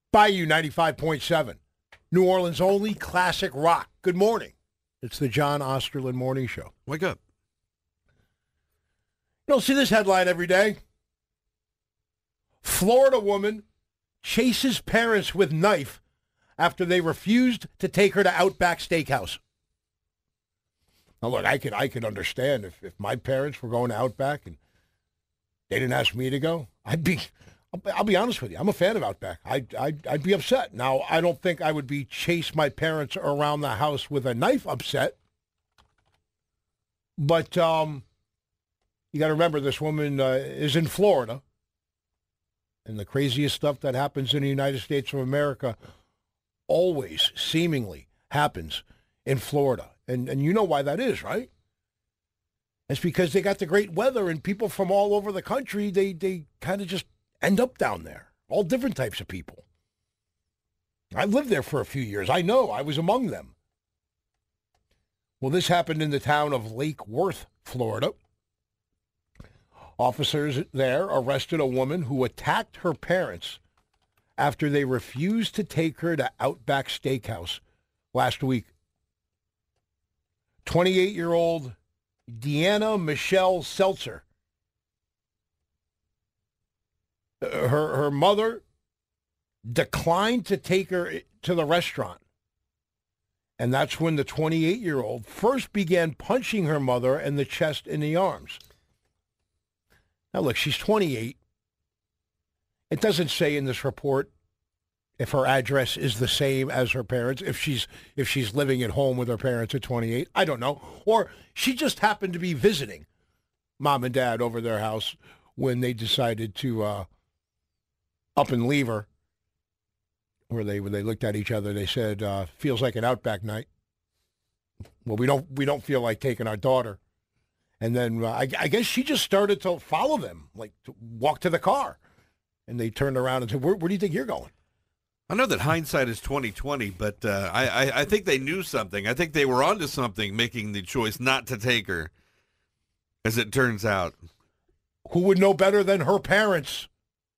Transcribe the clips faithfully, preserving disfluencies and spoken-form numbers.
Bayou ninety-five point seven, New Orleans' only classic rock. Good morning. It's the John Osterlin Morning Show. Wake up. You don't see this headline every day. Florida woman chases parents with knife after they refused to take her to Outback Steakhouse. Now, look, I could I could understand if, if my parents were going to Outback and they didn't ask me to go. I'd be, I'll, I'll be honest with you, I'm a fan of Outback. I'd, I'd, I'd be upset. Now, I don't think I would be chase my parents around the house with a knife upset. But um, you got to remember, this woman uh, is in Florida. And the craziest stuff that happens in the United States of America always seemingly happens in Florida. And and you know why that is, right? It's because they got the great weather and people from all over the country, they, they kind of just end up down there. All different types of people. I lived there for a few years. I know. I was among them. Well, this happened in the town of Lake Worth, Florida. Officers there arrested a woman who attacked her parents after they refused to take her to Outback Steakhouse last week. twenty-eight-year-old Deanna Michelle Seltzer. Her, her mother declined to take her to the restaurant. And that's when the twenty-eight-year-old first began punching her mother in the chest and the arms. Now, look, she's twenty-eight. It doesn't say in this report if her address is the same as her parents, if she's if she's living at home with her parents at twenty-eight. I don't know. Or she just happened to be visiting mom and dad over their house when they decided to uh, up and leave her. Where they when they looked at each other, they said, uh, "Feels like an Outback night." Well, we don't we don't feel like taking our daughter. And then uh, I, I guess she just started to follow them, like to walk to the car. And they turned around and said, where, where do you think you're going? I know that hindsight is twenty twenty, but uh, I, I, I think they knew something. I think they were onto something, making the choice not to take her, as it turns out. Who would know better than her parents?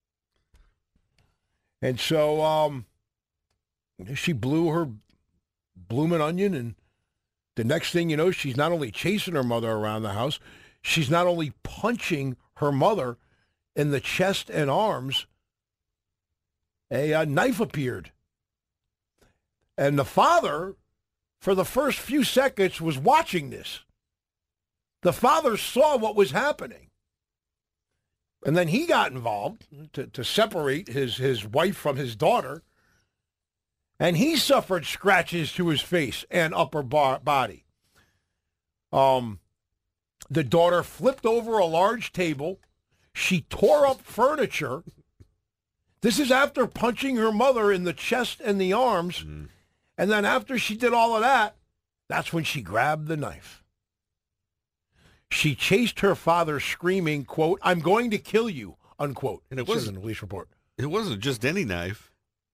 And so um, she blew her bloomin' onion, and the next thing you know, she's not only chasing her mother around the house, she's not only punching her mother in the chest and arms, a, a knife appeared. And the father, for the first few seconds, was watching this. The father saw what was happening. And then he got involved to, to separate his, his wife from his daughter. And he suffered scratches to his face and upper bar- body. Um, the daughter flipped over a large table. She tore up furniture. This is after punching her mother in the chest and the arms. Mm-hmm. And then after she did all of that, that's when she grabbed the knife. She chased her father screaming, quote, "I'm going to kill you," unquote. And it wasn't wasn't in the police report. It wasn't just any knife.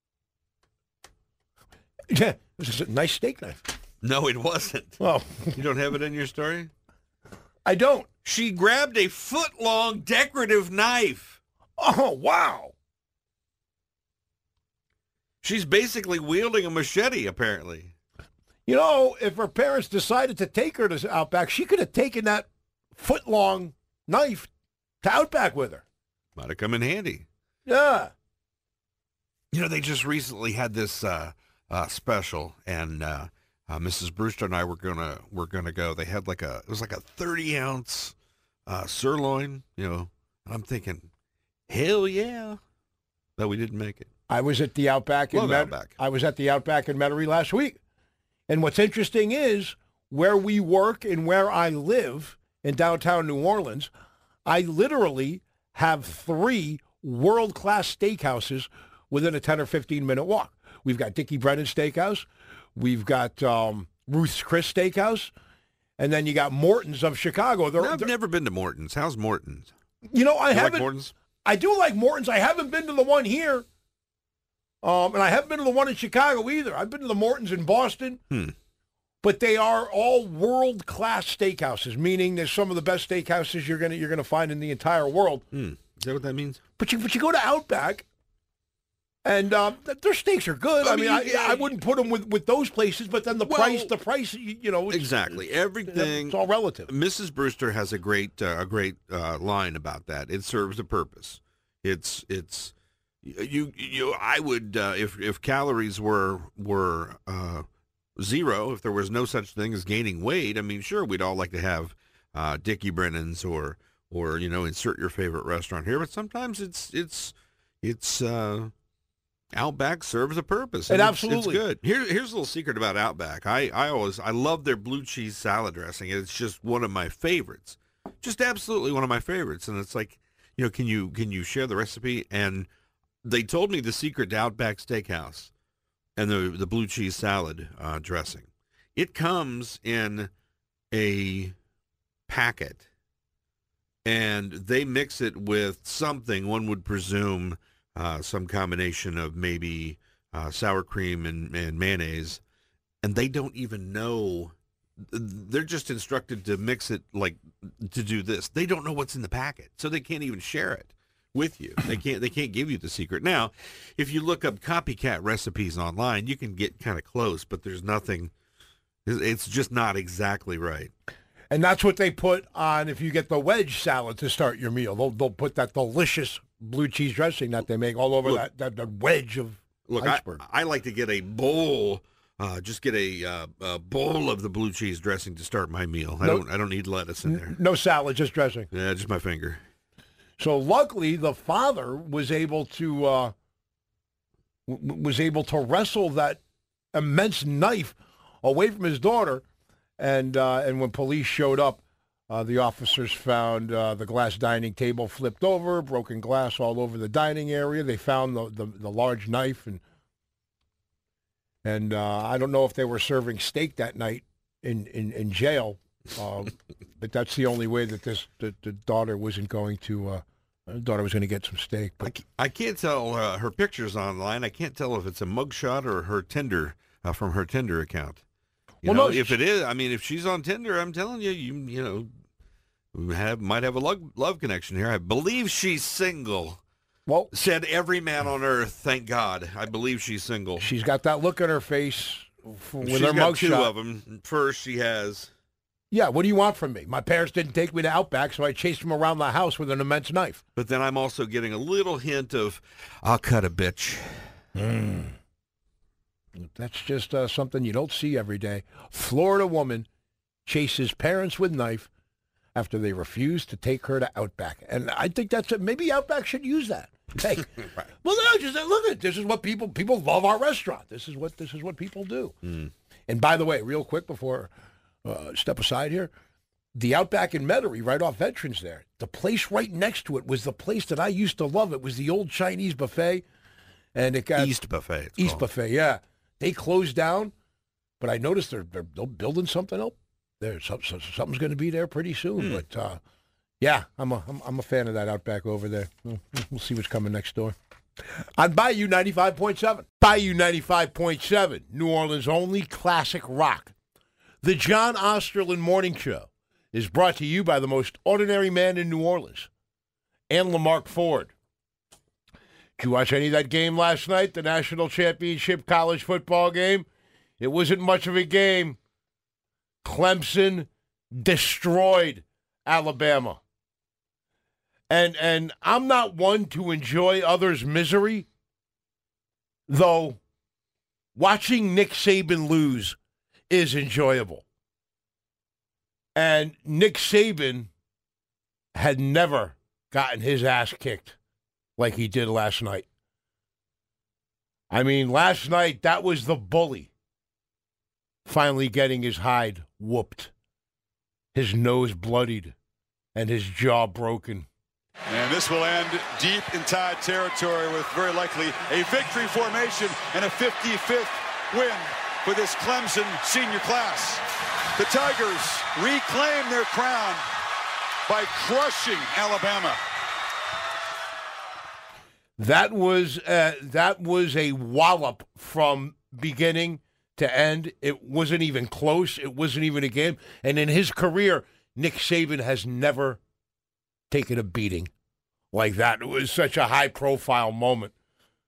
Yeah, it was a nice steak knife. No, it wasn't. Well, you don't have it in your story? I don't. She grabbed a foot-long decorative knife. Oh, wow. She's basically wielding a machete, apparently. You know, if her parents decided to take her to Outback, she could have taken that foot-long knife to Outback with her. Might have come in handy. Yeah. You know, they just recently had this uh, uh, special, and uh, uh, Missus Brewster and I were gonna were gonna go. They had like a it was like a thirty ounce uh, sirloin. You know, and I'm thinking, hell yeah, but we didn't make it. I was at the Outback in Love Met- Outback. I was at the Outback in Metairie last week. And what's interesting is where we work and where I live in downtown New Orleans, I literally have three world-class steakhouses within a ten or fifteen minute walk. We've got Dickie Brennan Steakhouse. We've got um, Ruth's Chris Steakhouse. And then you got Morton's of Chicago. They're, No, I've they're, never been to Morton's. How's Morton's? You know, I You haven't. like Morton's? I do like Morton's. I haven't been to the one here. Um, and I haven't been to the one in Chicago either. I've been to the Morton's in Boston. Hmm. But they are all world-class steakhouses, meaning they're some of the best steakhouses you're gonna you're gonna find in the entire world. Hmm. Is that what that means? But you but you go to Outback, And um, th- their steaks are good. I I mean, mean, I, you- I wouldn't put them with, with those places, but then the Well, price, the price, you, you know, it's, Exactly. Everything. it's all relative. Missus Brewster has a great uh, a great uh, line about that. It serves a purpose. It's it's you you. I would uh, if if calories were were uh, zero, if there was no such thing as gaining weight. I mean, sure, we'd all like to have uh, Dickie Brennan's or or you know insert your favorite restaurant here, but sometimes it's it's it's. Uh, Outback serves a purpose. It and it's- absolutely- it's good. Here, here's a little secret about Outback. I, I always I love their blue cheese salad dressing. It's just one of my favorites. Just absolutely one of my favorites. And it's like, you know, can you can you share the recipe? And they told me the secret to Outback Steakhouse and the the blue cheese salad uh, dressing. It comes in a packet, and they mix it with something one would presume. Uh, some combination of maybe uh, sour cream and, and mayonnaise, and they don't even know. They're just instructed to mix it like to do this. They don't know what's in the packet, so they can't even share it with you. They can't. They can't give you the secret. Now, if you look up copycat recipes online, you can get kind of close, but there's nothing. It's just not exactly right. And that's what they put on if you get the wedge salad to start your meal. They'll they'll put that delicious blue cheese dressing that they make all over Look, that, that, that wedge of Look, iceberg. I, I like to get a bowl, uh, just get a, uh, a bowl of the blue cheese dressing to start my meal. I No- don't I don't need lettuce in there. No salad, just dressing. Yeah, just my finger. So luckily, the father was able to uh, w- was able to wrestle that immense knife away from his daughter, and uh, and when police showed up, uh, the officers found uh, the glass dining table flipped over, broken glass all over the dining area. They found the the, the large knife, and and uh, I don't know if they were serving steak that night in in, in jail. Uh, but that's the only way that this the, the daughter wasn't going to uh, the daughter was going to get some steak. I, But c- I can't tell uh, her pictures online. I can't tell if it's a mugshot or her Tinder uh, from her Tinder account. You Well, know, no, if she- it is, I mean, if she's on Tinder, I'm telling you, you you know, we have might have a love, love connection here. I believe she's single. well, Said every man on earth, thank God. I believe she's single. she's got that look on her face f- with She's her got two mugshot. of them. First, she has. Yeah, what do you want from me? My parents didn't take me to Outback, so I chased them around the house with an immense knife. But then I'm also getting a little hint of, I'll cut a bitch. That's just uh, something you don't see every day. Florida woman chases parents with knife after they refuse to take her to Outback. And I think that's it. Maybe Outback should use that. Hey, Right. well, no, just look at it. This is what people people love our restaurant. This is what this is what people do. Mm. And by the way, real quick before uh, step aside here, the Outback in Metairie, right off Veterans there, the place right next to it was the place that I used to love. It was the old Chinese buffet, and it got East Buffet. It's East called. Buffet, yeah. They closed down, but I noticed they're they're, they're building something up. There, some, some- something's going to be there pretty soon. Hmm. But uh, yeah, I'm a I'm, I'm a fan of that Outback over there. We'll, we'll see what's coming next door. On Bayou ninety-five point seven. Bayou ninety-five point seven, New Orleans' only classic rock. The John Osterlin Morning Show is brought to you by the most ordinary man in New Orleans, and Lamarck Ford. Did you watch any of that game last night, the national championship college football game? It wasn't much of a game. Clemson destroyed Alabama. And and I'm not one to enjoy others' misery, though watching Nick Saban lose is enjoyable. And Nick Saban had never gotten his ass kicked like he did last night. I mean, last night, that was the bully finally getting his hide whooped, his nose bloodied, and his jaw broken. And this will end deep in Tide territory with very likely a victory formation and a fifty-fifth win for this Clemson senior class. The Tigers reclaim their crown by crushing Alabama. That was uh, that was a wallop from beginning to end. It wasn't even close. It wasn't even a game. And in his career, Nick Saban has never taken a beating like that. It was such a high-profile moment.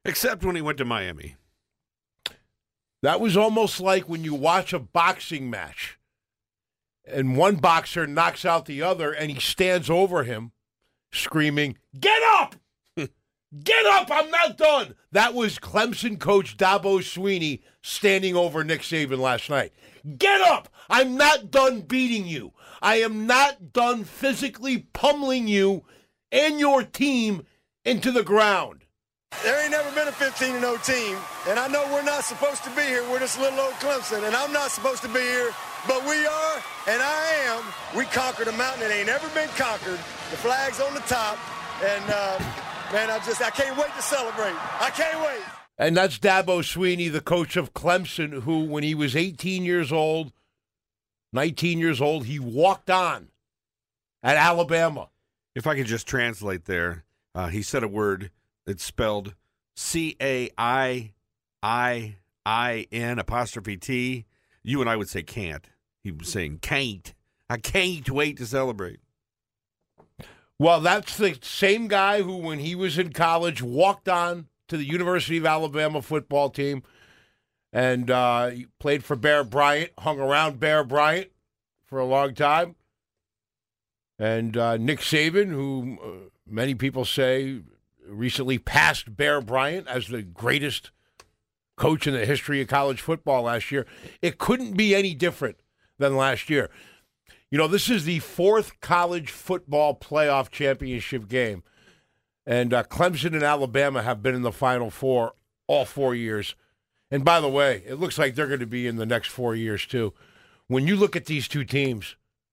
Except when he went to Miami. That was almost like when you watch a boxing match and one boxer knocks out the other and he stands over him screaming, "Get up! Get up! I'm not done!" That was Clemson coach Dabo Swinney standing over Nick Saban last night. Get up! I'm not done beating you. I am not done physically pummeling you and your team into the ground. There ain't never been a fifteen and oh team, and I know we're not supposed to be here. We're just little old Clemson, and I'm not supposed to be here, but we are, and I am. We conquered a mountain that ain't ever been conquered. The flag's on the top, and, uh, man, I just, I can't wait to celebrate. I can't wait. And that's Dabo Swinney, the coach of Clemson, who, when he was eighteen years old, nineteen years old, he walked on at Alabama. If I could just translate there, uh, he said a word. It's spelled C A I I I N apostrophe T. You and I would say can't. He was saying can't. I can't wait to celebrate. Well, that's the same guy who, when he was in college, walked on to the University of Alabama football team and uh, he played for Bear Bryant, hung around Bear Bryant for a long time. And uh, Nick Saban, who uh, many people say recently passed Bear Bryant as the greatest coach in the history of college football last year. It couldn't be any different than last year. You know, this is the fourth college football playoff championship game. And uh, Clemson and Alabama have been in the Final Four all four years. And by the way, it looks like they're going to be in the next four years too. When you look at these two teams,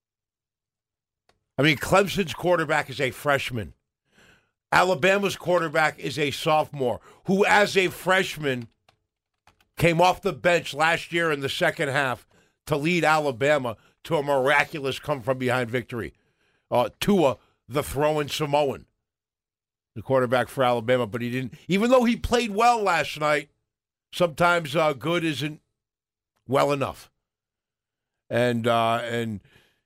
I mean, Clemson's quarterback is a freshman. Alabama's quarterback is a sophomore who, as a freshman, came off the bench last year in the second half to lead Alabama to a miraculous come-from-behind victory. Uh, Tua, the throwing Samoan, the quarterback for Alabama, but he didn't. Even though he played well last night, sometimes uh, good isn't well enough. And uh, and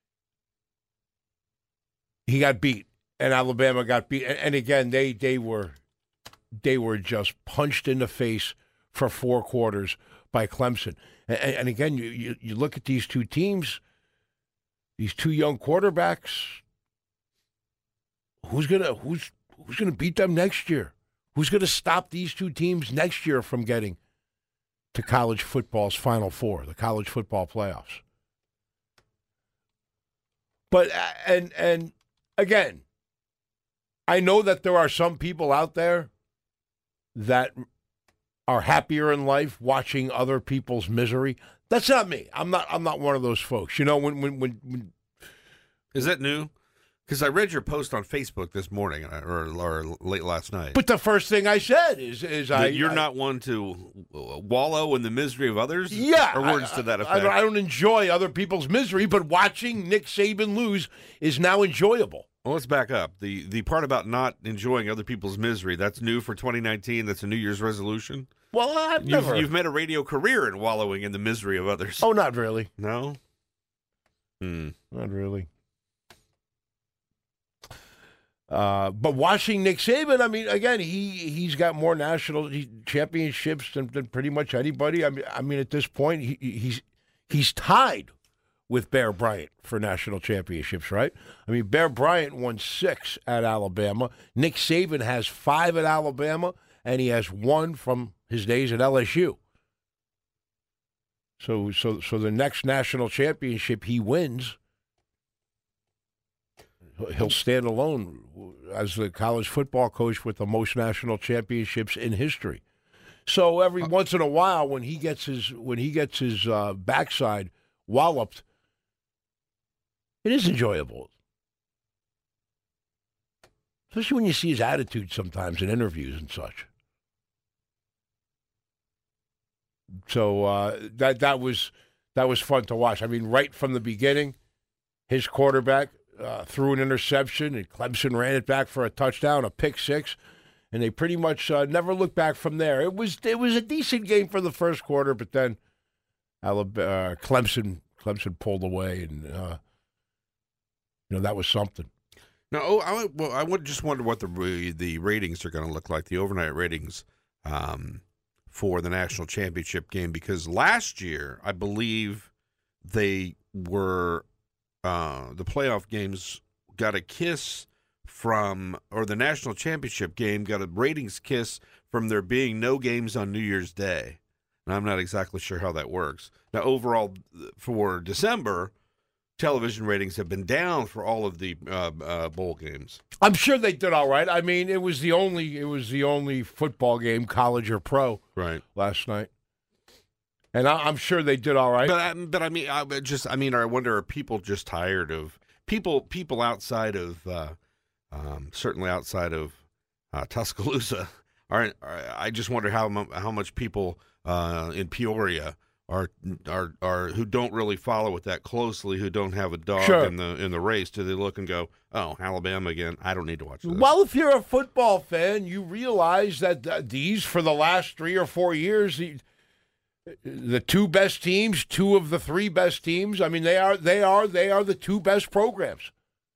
he got beat. And Alabama got beat, and again, they they were they were just punched in the face for four quarters by Clemson. And, and again, you, you you look at these two teams, these two young quarterbacks. Who's gonna who's who's gonna beat them next year? Who's gonna stop these two teams next year from getting to college football's Final Four, the college football playoffs? But and and again, I know that there are some people out there that are happier in life watching other people's misery. That's not me. I'm not. I'm not one of those folks. You know, when when when. when Is that new? Because I read your post on Facebook this morning or, or late last night. But the first thing I said is, is that I you're I, not one to wallow in the misery of others. Yeah, or words I, to that I, effect. I don't enjoy other people's misery, but watching Nick Saban lose is now enjoyable. Well, let's back up. The the part about not enjoying other people's misery, that's new for twenty nineteen. That's a New Year's resolution. Well, I've you've, never. You've made a radio career in wallowing in the misery of others. Oh, not really. No? Hmm. Not really. Uh, but watching Nick Saban, I mean, again, he, he's got more national championships than, than pretty much anybody. I mean, I mean, at this point, he, he's he's tied with Bear Bryant for national championships, right? I mean, Bear Bryant won six at Alabama. Nick Saban has five at Alabama, and he has one from his days at L S U. So, so, so the next national championship he wins, he'll stand alone as the college football coach with the most national championships in history. So every once in a while, when he gets his when he gets his uh, backside walloped, it is enjoyable, especially when you see his attitude sometimes in interviews and such. So uh, that that was that was fun to watch. I mean, right from the beginning, his quarterback uh, threw an interception, and Clemson ran it back for a touchdown, a pick six, and they pretty much uh, never looked back from there. It was it was a decent game for the first quarter, but then Alabama, uh, Clemson Clemson pulled away, and uh, you know that was something. No, oh, I, well, I would just wonder what the the ratings are going to look like, the overnight ratings um, for the national championship game, because last year I believe they were uh, the playoff games got a kiss from, or the national championship game got a ratings kiss from there being no games on New Year's Day. And I'm not exactly sure how that works. Now, overall, for December, television ratings have been down for all of the uh, uh, bowl games. I'm sure they did all right. I mean, it was the only it was the only football game, college or pro, right, last night, and I, I'm sure they did all right. But but I mean, I just I mean, I wonder, are people just tired of people people outside of uh, um, certainly outside of uh, Tuscaloosa? Aren't I just wonder how how much people uh, in Peoria are are are who don't really follow it that closely, who don't have a dog sure. in the in the race. Do they look and go, "Oh, Alabama again? I don't need to watch this." Well, if you're a football fan, you realize that uh, these, for the last three or four years, the, the two best teams, two of the three best teams. I mean, they are they are they are the two best programs.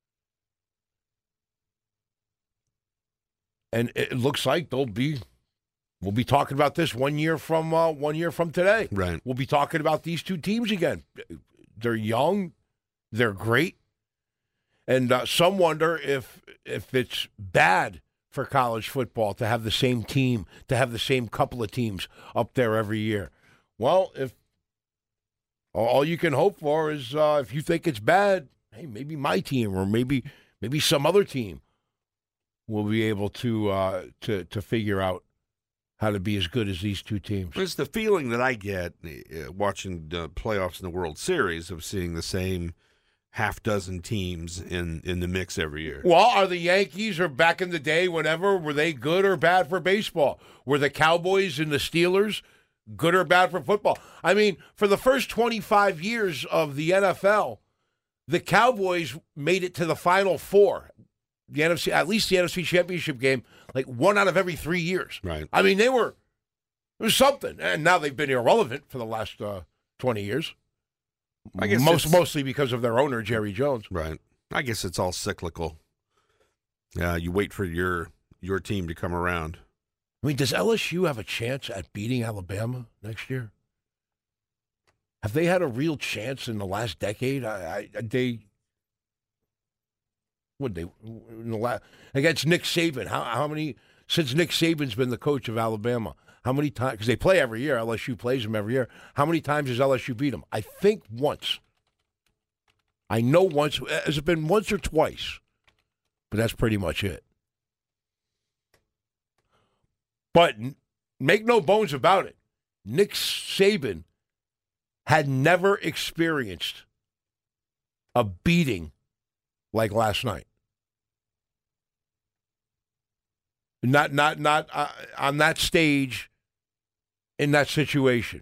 And it looks like they'll be, we'll be talking about this one year from uh, one year from today. Right. We'll be talking about these two teams again. They're young, they're great, and uh, some wonder if if it's bad for college football to have the same team, to have the same couple of teams up there every year. Well, if all you can hope for is uh, if you think it's bad, hey, maybe my team or maybe maybe some other team will be able to uh, to to figure out how to be as good as these two teams. It's the feeling that I get uh, watching the playoffs in the World Series of seeing the same half dozen teams in, in the mix every year. Well, are the Yankees, or back in the day, whenever, were they good or bad for baseball? Were the Cowboys and the Steelers good or bad for football? I mean, for the first twenty-five years of the N F L, the Cowboys made it to the Final Four. The N F C, at least the N F C Championship game, like one out of every three years. Right. I mean, they were, it was something. And now they've been irrelevant for the last uh, twenty years. I guess Most, mostly because of their owner, Jerry Jones. Right. I guess it's all cyclical. Yeah, you wait for your your team to come around. I mean, does L S U have a chance at beating Alabama next year? Have they had a real chance in the last decade? I, I they would they in the last, against Nick Saban? How how many since Nick Saban's been the coach of Alabama? How many times? Because they play every year. L S U plays them every year. How many times has L S U beat them? I think once. I know once. Has it been once or twice? But that's pretty much it. But make no bones about it, Nick Saban had never experienced a beating like last night. Not, not, not uh, on that stage, in that situation.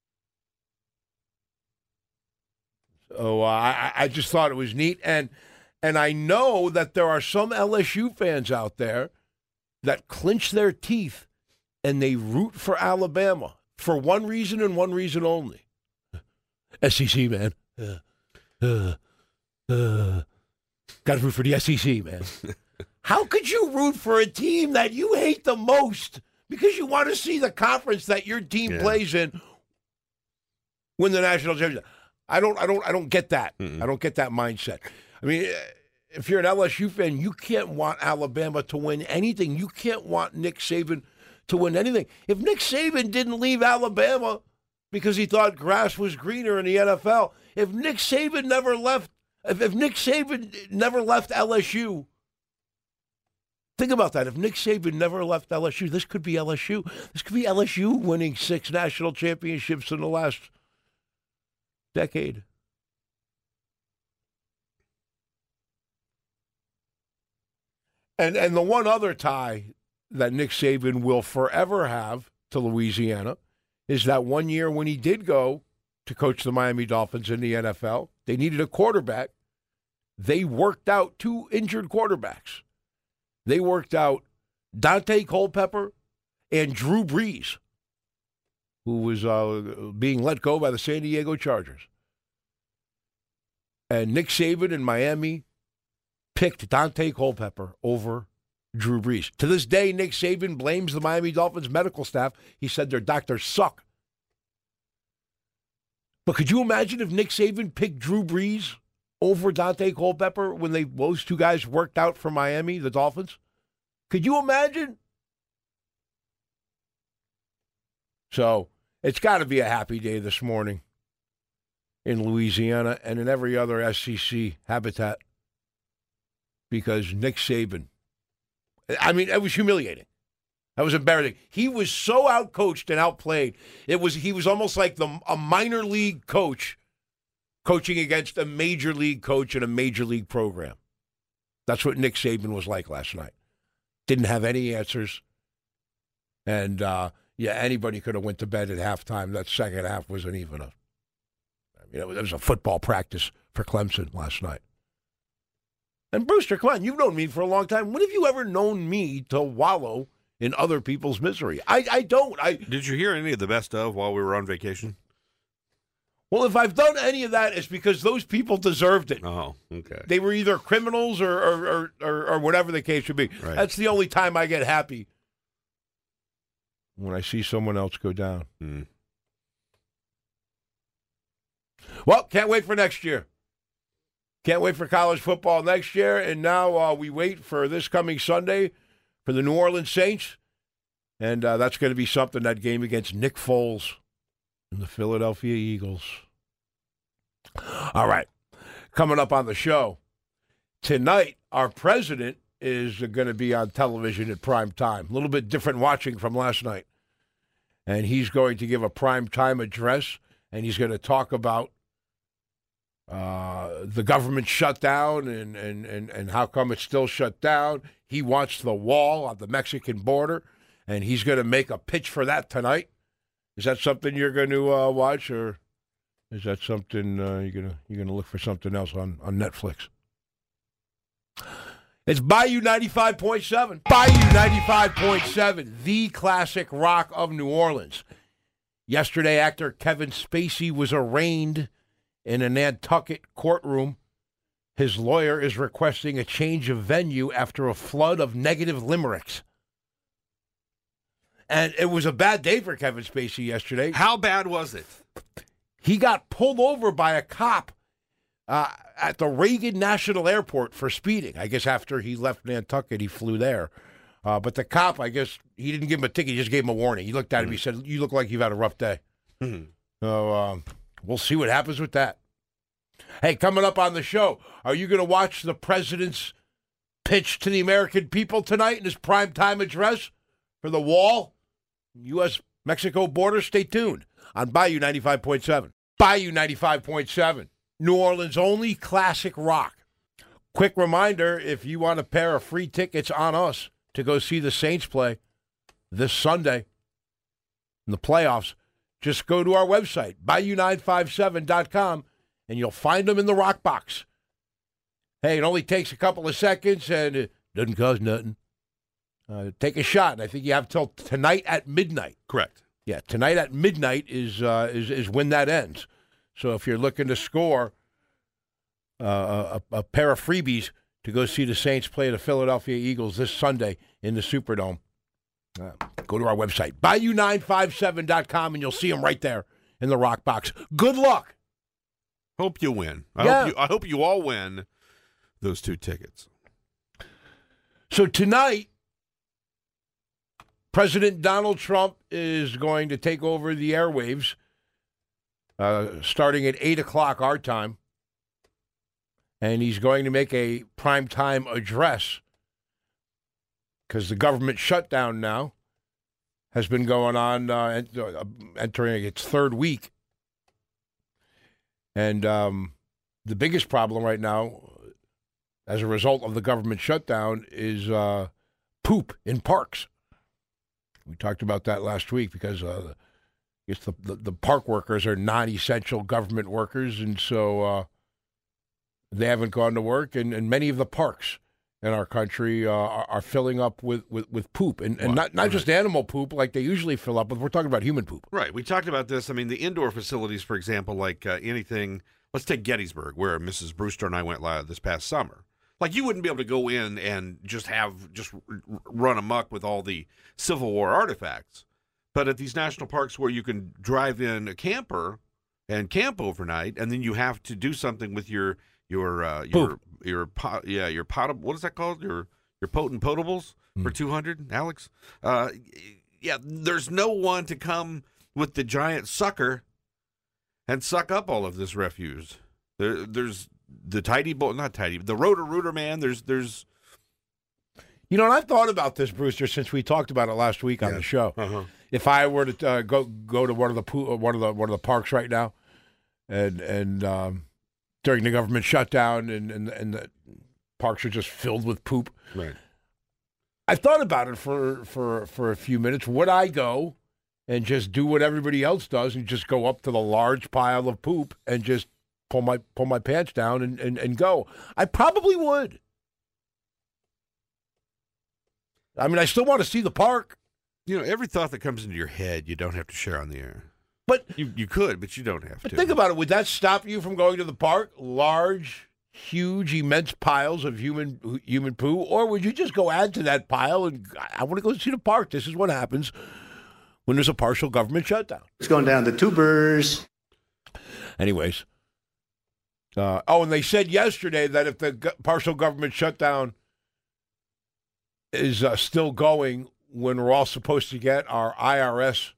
So uh, I, I just thought it was neat, and and I know that there are some L S U fans out there that clench their teeth and they root for Alabama for one reason and one reason only. S E C, man. Uh, uh, uh. Got to root for the S E C, man. How could you root for a team that you hate the most because you want to see the conference that your team yeah. plays in win the national championship? I don't, I don't, I don't get that. Mm-mm. I don't get that mindset. I mean, if you're an L S U fan, you can't want Alabama to win anything. You can't want Nick Saban to win anything. If Nick Saban didn't leave Alabama because he thought grass was greener in the N F L, if Nick Saban never left, if, if Nick Saban never left L S U, think about that. If Nick Saban never left L S U, this could be L S U. This could be L S U winning six national championships in the last decade. And and the one other tie that Nick Saban will forever have to Louisiana is that one year when he did go to coach the Miami Dolphins in the N F L, they needed a quarterback. They worked out two injured quarterbacks. They worked out Dante Culpepper and Drew Brees, who was uh, being let go by the San Diego Chargers. And Nick Saban in Miami picked Dante Culpepper over Drew Brees. To this day, Nick Saban blames the Miami Dolphins medical staff. He said their doctors suck. But could you imagine if Nick Saban picked Drew Brees over Dante Culpepper when they those two guys worked out for Miami, the Dolphins? Could you imagine? So it's got to be a happy day this morning in Louisiana and in every other S E C habitat because Nick Saban, I mean, it was humiliating. That was embarrassing. He was so outcoached and outplayed. It was he was almost like the a minor league coach coaching against a major league coach in a major league program. That's what Nick Saban was like last night. Didn't have any answers. And, uh, yeah, anybody could have went to bed at halftime. That second half wasn't even a, I mean, it was, it was a football practice for Clemson last night. And Brewster, come on, you've known me for a long time. When have you ever known me to wallow in other people's misery? I, I don't. I Did you hear any of the best of while we were on vacation? Well, if I've done any of that, it's because those people deserved it. Oh, okay. They were either criminals or or, or, or, or whatever the case would be. Right. That's the only time I get happy, when I see someone else go down. Hmm. Well, can't wait for next year. Can't wait for college football next year. And now uh, we wait for this coming Sunday for the New Orleans Saints. And uh, that's going to be something, that game against Nick Foles and the Philadelphia Eagles. All right. Coming up on the show, tonight our president is going to be on television at prime time. A little bit different watching from last night. And he's going to give a prime time address, and he's going to talk about uh, the government shutdown and, and, and, and how come it's still shut down. He wants the wall on the Mexican border, and he's going to make a pitch for that tonight. Is that something you're going to uh, watch, or is that something uh, you're going to you're going to look for something else on, on Netflix? It's Bayou ninety-five point seven. Bayou ninety-five point seven, the classic rock of New Orleans. Yesterday, actor Kevin Spacey was arraigned in a Nantucket courtroom. His lawyer is requesting a change of venue after a flood of negative limericks. And it was a bad day for Kevin Spacey yesterday. How bad was it? He got pulled over by a cop uh, at the Reagan National Airport for speeding. I guess after he left Nantucket, he flew there. Uh, but the cop, I guess, he didn't give him a ticket. He just gave him a warning. He looked at him. Mm-hmm. He said, "You look like you've had a rough day." Mm-hmm. So um, we'll see what happens with that. Hey, coming up on the show, are you going to watch the president's pitch to the American people tonight in his primetime address for the wall? U S Mexico border? Stay tuned on Bayou ninety-five point seven. Bayou ninety-five point seven, New Orleans' only classic rock. Quick reminder, if you want a pair of free tickets on us to go see the Saints play this Sunday in the playoffs, just go to our website, bayou nine five seven dot com, and you'll find them in the rock box. Hey, it only takes a couple of seconds, and it doesn't cost nothing. Uh, take a shot, and I think you have till tonight at midnight. Correct. Yeah, tonight at midnight is uh, is is when that ends. So if you're looking to score uh, a, a pair of freebies to go see the Saints play the Philadelphia Eagles this Sunday in the Superdome, uh, go to our website, bayou nine five seven dot com, and you'll see them right there in the rock box. Good luck. Hope you win. I, yeah. hope, you, I hope you all win those two tickets. So tonight, President Donald Trump is going to take over the airwaves uh, starting at eight o'clock our time. And he's going to make a primetime address because the government shutdown now has been going on, uh, entering its third week. And um, the biggest problem right now, as a result of the government shutdown, is uh, poop in parks. We talked about that last week because uh, it's the, the the park workers are non-essential government workers, and so uh, they haven't gone to work. And, and many of the parks in our country uh, are, are filling up with, with, with poop, and, and not, not right. just animal poop like they usually fill up with. We're talking about human poop. Right. We talked about this. I mean, the indoor facilities, for example, like uh, anything. Let's take Gettysburg, where Missus Brewster and I went live this past summer. Like, you wouldn't be able to go in and just have, just r- run amok with all the Civil War artifacts. But at these national parks where you can drive in a camper and camp overnight, and then you have to do something with your, your, uh, your, Poop. your, pot, yeah, your pot, what is that called? Your, your potent potables mm. for two hundred, Alex? Uh, yeah, there's no one to come with the giant sucker and suck up all of this refuse. There, there's the tidy boy, not tidy, the Roto-Rooter man. There's, there's, you know, and I've thought about this, Brewster, since we talked about it last week on yeah. the show. Uh-huh. If I were to uh, go go to one of the pool, one of the one of the parks right now, and and um, during the government shutdown, and, and and the parks are just filled with poop. Right. I thought about it for for for a few minutes. Would I go and just do what everybody else does and just go up to the large pile of poop and just pull my pull my pants down and, and, and go? I probably would. I mean, I still want to see the park. You know, every thought that comes into your head, you don't have to share on the air. But you you could, but you don't have but to. Think about it. Would that stop you from going to the park? Large, huge, immense piles of human human poo, or would you just go add to that pile and I want to go see the park? This is what happens when there's a partial government shutdown. It's going down the tubers. Anyways, uh, oh, and they said yesterday that if the go- partial government shutdown is uh, still going when we're all supposed to get our I R S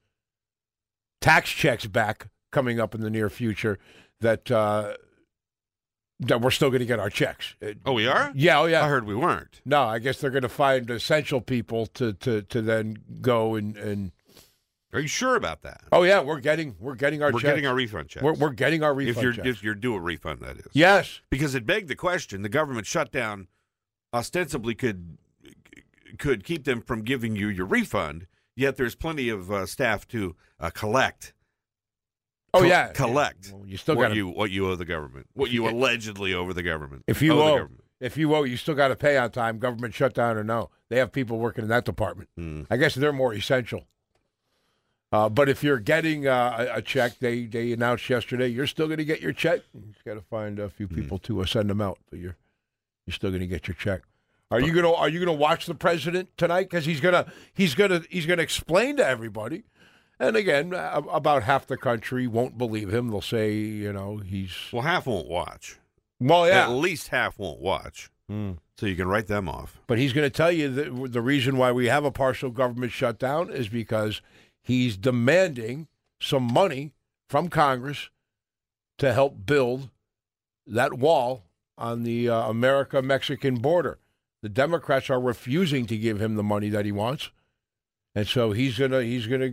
tax checks back coming up in the near future, that uh, that we're still going to get our checks. Oh, we are? Yeah, oh yeah. I heard we weren't. No, I guess they're going to find essential people to, to, to then go and, and. Are you sure about that? Oh yeah, we're getting we're getting our we're checks. getting our refund checks. We're we're getting our refund if you're, checks. If you're due a refund, that is. Yes, because it begged the question: the government shutdown ostensibly could could keep them from giving you your refund, yet there's plenty of uh, staff to uh, collect. Oh co- yeah, collect. Well, you still what got you what you owe the government, what you allegedly owe the government. If you owe, owe, the government. if you owe, you still got to pay on time. Government shutdown or no, they have people working in that department. Mm. I guess they're more essential. Uh, but if you're getting uh, a, a check, they they announced yesterday you're still going to get your check. You just got to find a few people mm. to uh, send them out, but you're you're still going to get your check. Are you gonna Are you gonna watch the president tonight? Because he's gonna he's gonna he's gonna explain to everybody, and again, about half the country won't believe him. They'll say, you know, he's well, half won't watch. Well, yeah, at least half won't watch. Mm. So you can write them off. But he's going to tell you that the reason why we have a partial government shutdown is because he's demanding some money from Congress to help build that wall on the uh, America-Mexican border. The Democrats are refusing to give him the money that he wants, and so he's gonna he's gonna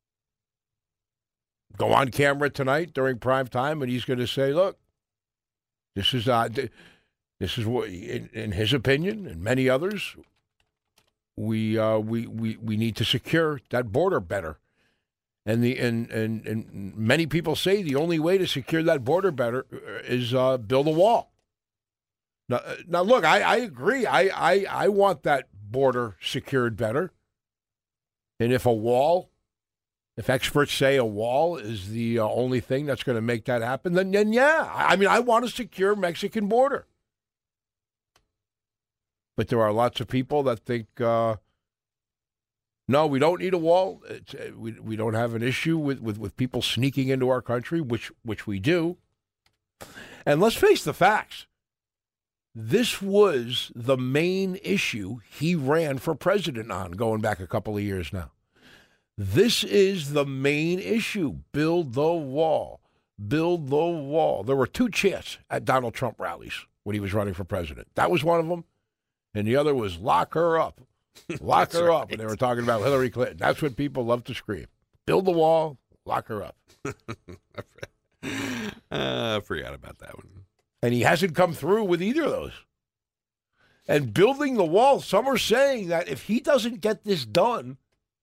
go on camera tonight during prime time, and he's gonna say, "Look, this is uh, this is what, in, in his opinion, and many others, we uh, we we we need to secure that border better." And the and, and and many people say the only way to secure that border better is uh, build a wall. Now, now look, I, I agree. I, I, I want that border secured better. And if a wall, if experts say a wall is the uh, only thing that's going to make that happen, then, then yeah. I mean, I want a secure Mexican border. But there are lots of people that think, uh, no, we don't need a wall. It's, uh, we we don't have an issue with, with, with people sneaking into our country, which which we do. And let's face the facts. This was the main issue he ran for president on, going back a couple of years now. This is the main issue. Build the wall. Build the wall. There were two chants at Donald Trump rallies when he was running for president. That was one of them. And the other was lock her up. Lock her right. up. And they were talking about Hillary Clinton. That's what people love to scream. Build the wall. Lock her up. uh, I forgot about that one. And he hasn't come through with either of those. And building the wall, some are saying that if he doesn't get this done,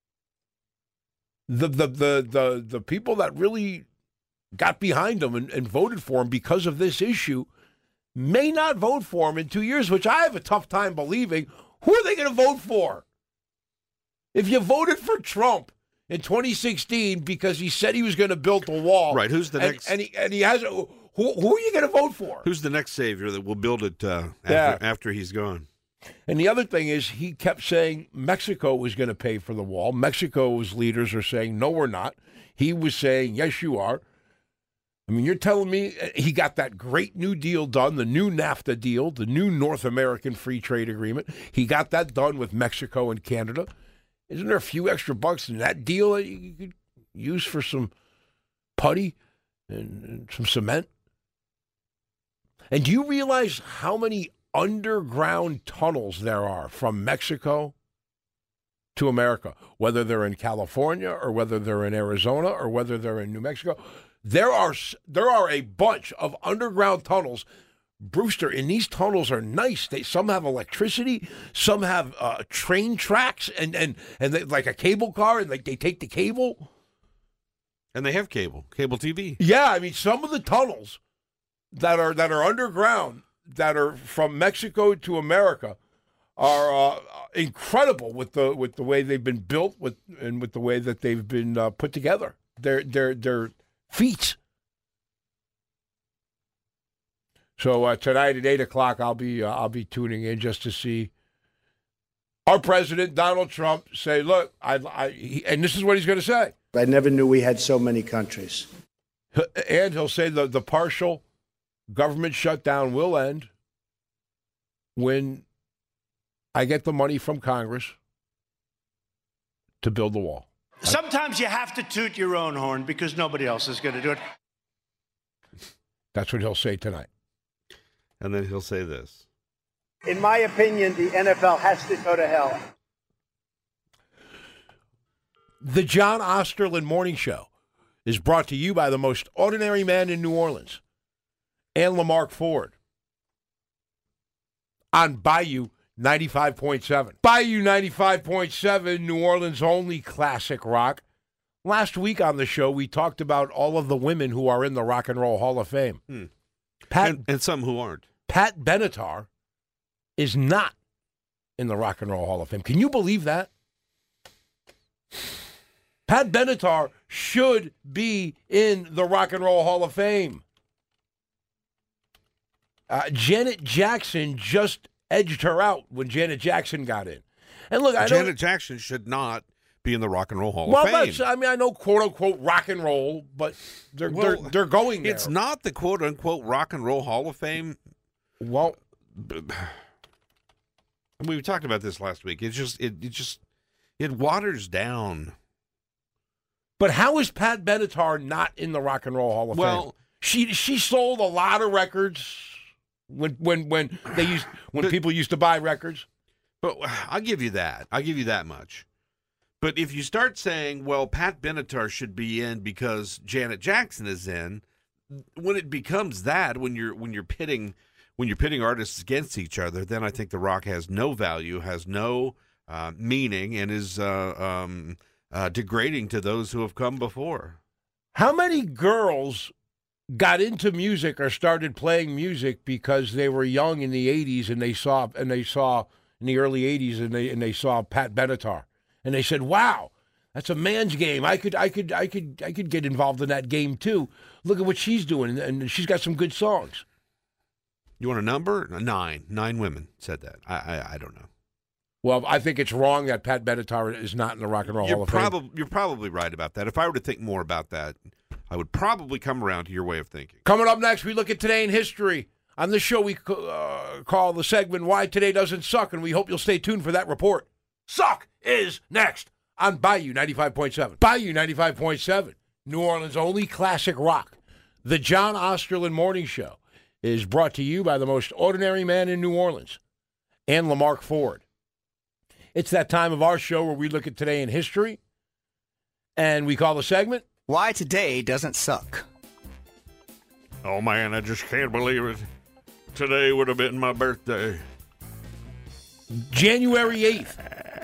the the the the, the people that really got behind him and, and voted for him because of this issue may not vote for him in two years, which I have a tough time believing. Who are they going to vote for? If you voted for Trump, in twenty sixteen because he said he was going to build the wall. Right. Who's the and, next? And he, and he has. Who, who are you going to vote for? Who's the next savior that will build it uh, after, Yeah. after he's gone? And the other thing is he kept saying Mexico was going to pay for the wall. Mexico's leaders are saying, no, we're not. He was saying, yes, you are. I mean, you're telling me he got that great new deal done, the new NAFTA deal, the new North American Free Trade Agreement. He got that done with Mexico and Canada. Isn't there a few extra bucks in that deal that you could use for some putty and, and some cement? And do you realize how many underground tunnels there are from Mexico to America, whether they're in California or whether they're in Arizona or whether they're in New Mexico? There are there are a bunch of underground tunnels, Brewster, and these tunnels are nice. They some have electricity, some have uh, train tracks, and and and they, like a cable car, and like they take the cable. And they have cable, cable T V. Yeah, I mean some of the tunnels that are that are underground that are from Mexico to America are uh, incredible with the with the way they've been built with and with the way that they've been uh, put together. They're they're they're feats. So uh, tonight at eight o'clock, I'll be uh, I'll be tuning in just to see our president Donald Trump say, "Look, I, I he, and this is what he's going to say." I never knew we had so many countries. And he'll say the the partial government shutdown will end when I get the money from Congress to build the wall. Sometimes you have to toot your own horn because nobody else is going to do it. That's what he'll say tonight. And then he'll say this. In my opinion, the N F L has to go to hell. The John Osterlin Morning Show is brought to you by the most ordinary man in New Orleans, and Lamarck Ford, on Bayou ninety-five point seven. Bayou ninety-five point seven, New Orleans' only classic rock. Last week on the show, we talked about all of the women who are in the Rock and Roll Hall of Fame. Hmm. Pat, And, and some who aren't. Pat Benatar is not in the Rock and Roll Hall of Fame. Can you believe that? Pat Benatar should be in the Rock and Roll Hall of Fame. Uh, Janet Jackson just edged her out when Janet Jackson got in. And look, I Janet know, Jackson should not be in the Rock and Roll Hall well, of Fame. that's, I mean, I know quote unquote rock and roll, but they're Well, they're, they're going there. It's not the quote unquote Rock and Roll Hall of Fame. Well, we talked about this last week. It just it, it just it waters down. but how is Pat Benatar not in the Rock and Roll Hall of Well, Fame? She she sold a lot of records when when when they used when But- people used to buy records. But I'll give you that. I'll give you that much. But if you start saying, well, Pat Benatar should be in because Janet Jackson is in, when it becomes that, when you're when you're pitting when you're pitting artists against each other, then I think The Rock has no value, has no uh, meaning, and is uh, um, uh, degrading to those who have come before. How many girls got into music or started playing music because they were young in the eighties and they saw and they saw in the early eighties and they and they saw Pat Benatar and they said, "Wow, that's a man's game. I could I could I could I could get involved in that game too. Look at what she's doing, and she's got some good songs." You want a number? Nine. Nine women said that. I I, I don't know. Well, I think it's wrong that Pat Benatar is not in the Rock and Roll Hall You're, of Fame. probably you're probably right about that. If I were to think more about that, I would probably come around to your way of thinking. Coming up next, we look at Today in History. On this show, we uh, call the segment Why Today Doesn't Suck, and we hope you'll stay tuned for that report. Suck is next on Bayou ninety-five point seven. Bayou ninety-five point seven, New Orleans' only classic rock. The John Osterlin Morning Show is brought to you by the most ordinary man in New Orleans, and Lamarck Ford. It's that time of our show where we look at Today in History, and we call the segment Why Today Doesn't Suck. Oh, man, I just can't believe it. Today would have been my birthday. January eighth.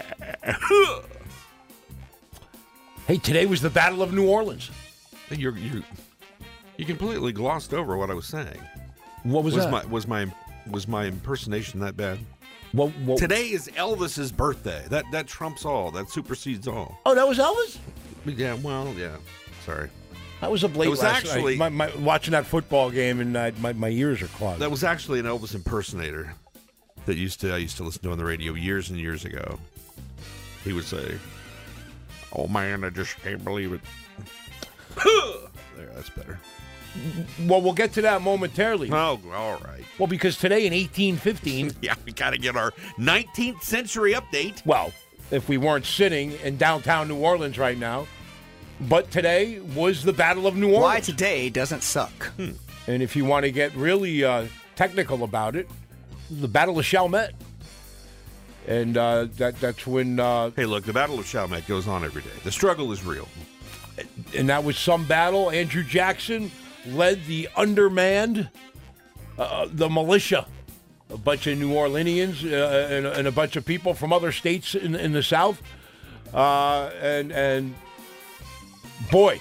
Hey, today was the Battle of New Orleans. You're, you you completely glossed over what I was saying. What was, Was that? my was my was my impersonation that bad? What, what, Today is Elvis's birthday. That that trumps all. That supersedes all. Oh, that was Elvis? Yeah, well, yeah. Sorry. I was up late It was last actually- night, my, my, watching that football game, and I, my my ears are clogged. That was actually an Elvis impersonator that used to I used to listen to on the radio years and years ago. He would say, "Oh man, I just can't believe it." There, that's better. Well, we'll get to that momentarily. Oh, all right. Well, because today in eighteen fifteen, Yeah, we got to get our nineteenth century update. well, if we weren't sitting in downtown New Orleans right now, but today was the Battle of New Orleans. Why today doesn't suck. And if you want to get really uh, technical about it, the Battle of Chalmette. And uh, that that's when, uh, Hey, look, the Battle of Chalmette goes on every day. The struggle is real. and that was some battle. Andrew Jackson led the undermanned, uh, the militia, a bunch of New Orleanians uh, and, and a bunch of people from other states in, in the South. Uh, and, and boy,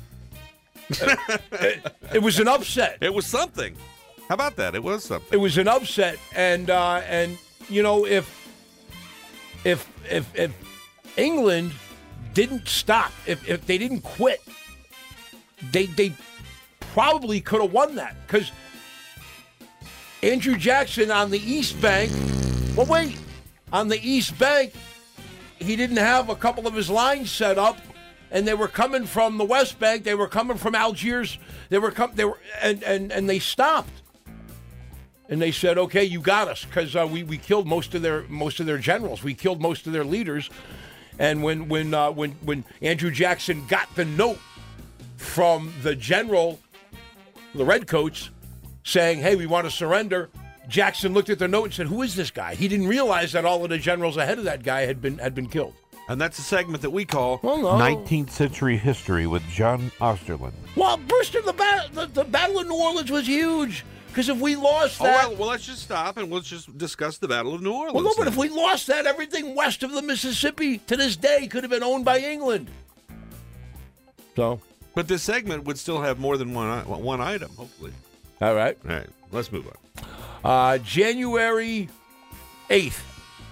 it, it was an upset. It was something. How about that? It was something. It was an upset, and uh, and you know if if if if England didn't stop, if if they didn't quit, they they probably could have won that, because Andrew Jackson on the East Bank. Well, wait, on the East Bank, he didn't have a couple of his lines set up, and they were coming from the West Bank. They were coming from Algiers. They were come. They were and and and they stopped. And they said, "Okay, you got us," because uh, we we killed most of their most of their generals. We killed most of their leaders. And when when uh, when when Andrew Jackson got the note from the general, the Redcoats, saying, "Hey, we want to surrender," Jackson looked at the note and said, "Who is this guy?" He didn't realize that all of the generals ahead of that guy had been had been killed. And that's a segment that we call Hello. nineteenth Century History with John Osterlin. Well, Brewster, the, ba- the, the Battle of New Orleans was huge. Because if we lost Oh, that... well, well, let's just stop and let's just discuss the Battle of New Orleans. Well, no, but then. if we lost that, everything west of the Mississippi to this day could have been owned by England. So, But this segment would still have more than one i- one item, hopefully. all right. All right, let's move on. Uh, January eighth.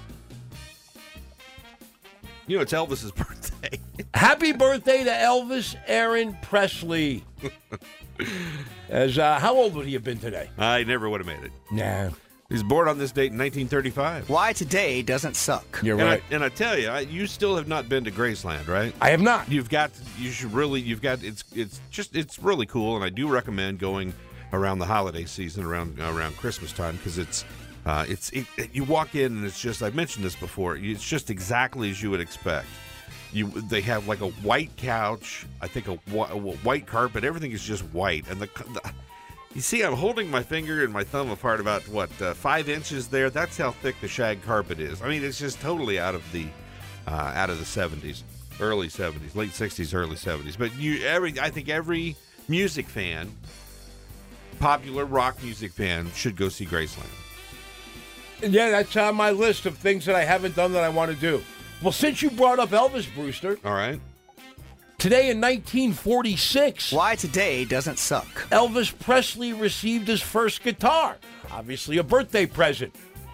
You know, it's Elvis's birthday. Happy birthday to Elvis Aaron Presley. As uh, how old would he have been today? I never would have made it. Nah, He was born on this date in nineteen thirty-five. Why today doesn't suck. you're And, right. I, and I tell you, I, you still have not been to Graceland, right? I have not. You've got, you should really, you've got, it's, it's just, it's really cool, and I do recommend going around the holiday season, around, around Christmas time, because it's, uh, it's, it, it- you walk in and it's just, I've mentioned this before, it's just exactly as you would expect. You, they have like a white couch, I think a, whi- a white carpet, everything is just white, and the, the you see, I'm holding my finger and my thumb apart about, what, uh, five inches there? That's how thick the shag carpet is. I mean, it's just totally out of the uh, out of the seventies, early seventies, late sixties, early seventies. But you, every I think every music fan, popular rock music fan, should go see Graceland. Yeah, that's on my list of things that I haven't done that I want to do. Well, since you brought up Elvis, Brewster, All right? today in nineteen forty-six, Why today doesn't suck. Elvis Presley received his first guitar. Obviously, a birthday present.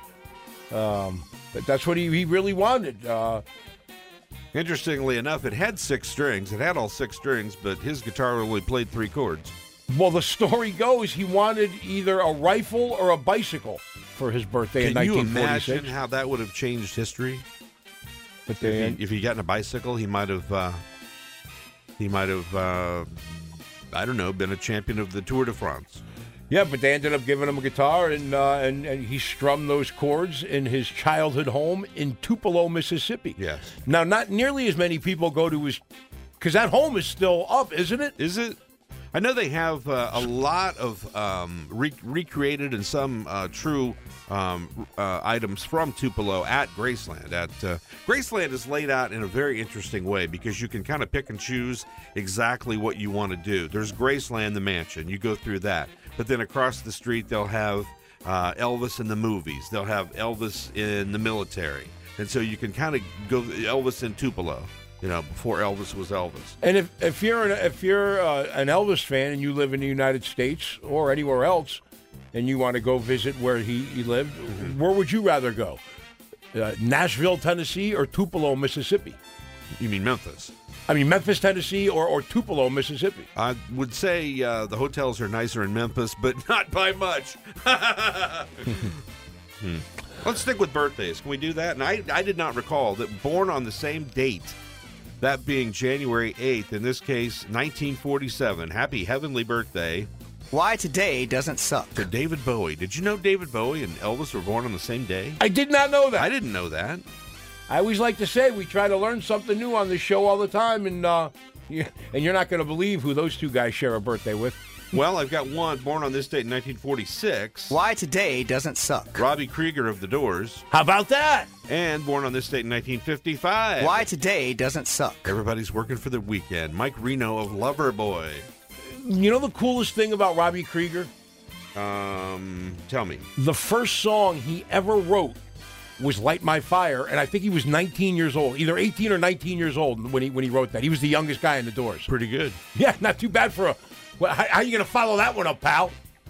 Um, but that's what he, he really wanted. Uh, Interestingly enough, it had six strings. It had all six strings, but his guitar only played three chords. well, the story goes he wanted either a rifle or a bicycle for his birthday in Can you nineteen forty-six. imagine how that would have changed history? But they, If he, if he got in a bicycle, he might have, uh, he might have, uh, I don't know, been a champion of the Tour de France. yeah, but they ended up giving him a guitar, and, uh, and and he strummed those chords in his childhood home in Tupelo, Mississippi. Yes. Now, not nearly as many people go to his, because that home is still up, isn't it? Is it? I know they have uh, a lot of um, re- recreated and some uh, true um, uh, items from Tupelo at Graceland. At uh, Graceland is laid out in a very interesting way because you can kind of pick and choose exactly what you want to do. There's Graceland, the mansion. You go through that. But then across the street, they'll have uh, Elvis in the movies. They'll have Elvis in the military. And so you can kind of go Elvis in Tupelo, you know, before Elvis was Elvis. And if, if you're an, if you're uh, an Elvis fan and you live in the United States or anywhere else, and you want to go visit where he, he lived, Mm-hmm. where would you rather go? Uh, Nashville, Tennessee, or Tupelo, Mississippi? You mean Memphis? I mean, Memphis, Tennessee, or, or Tupelo, Mississippi. I would say uh, the hotels are nicer in Memphis, but not by much. hmm. Let's stick with birthdays. Can we do that? And I, I did not recall that born on the same date, that being January eighth, in this case, nineteen forty-seven. Happy heavenly birthday. Why today doesn't suck. To David Bowie. Did you know David Bowie and Elvis were born on the same day? I did not know that. I didn't know that. I always like to say we try to learn something new on this show all the time, and uh, you, and you're not going to believe who those two guys share a birthday with. Well, I've got one born on this date in nineteen forty-six. Why today doesn't suck. Robbie Krieger of The Doors. How about that? And born on this date in nineteen fifty-five. Why today doesn't suck. Everybody's working for the weekend. Mike Reno of Loverboy. You know the coolest thing about Robbie Krieger? Um, tell me. The first song he ever wrote was Light My Fire, and I think he was nineteen years old, either eighteen or nineteen years old when he when he wrote that. He was the youngest guy in the Doors. Pretty good. Yeah, not too bad for a... Well, how, how are you going to follow that one up, pal?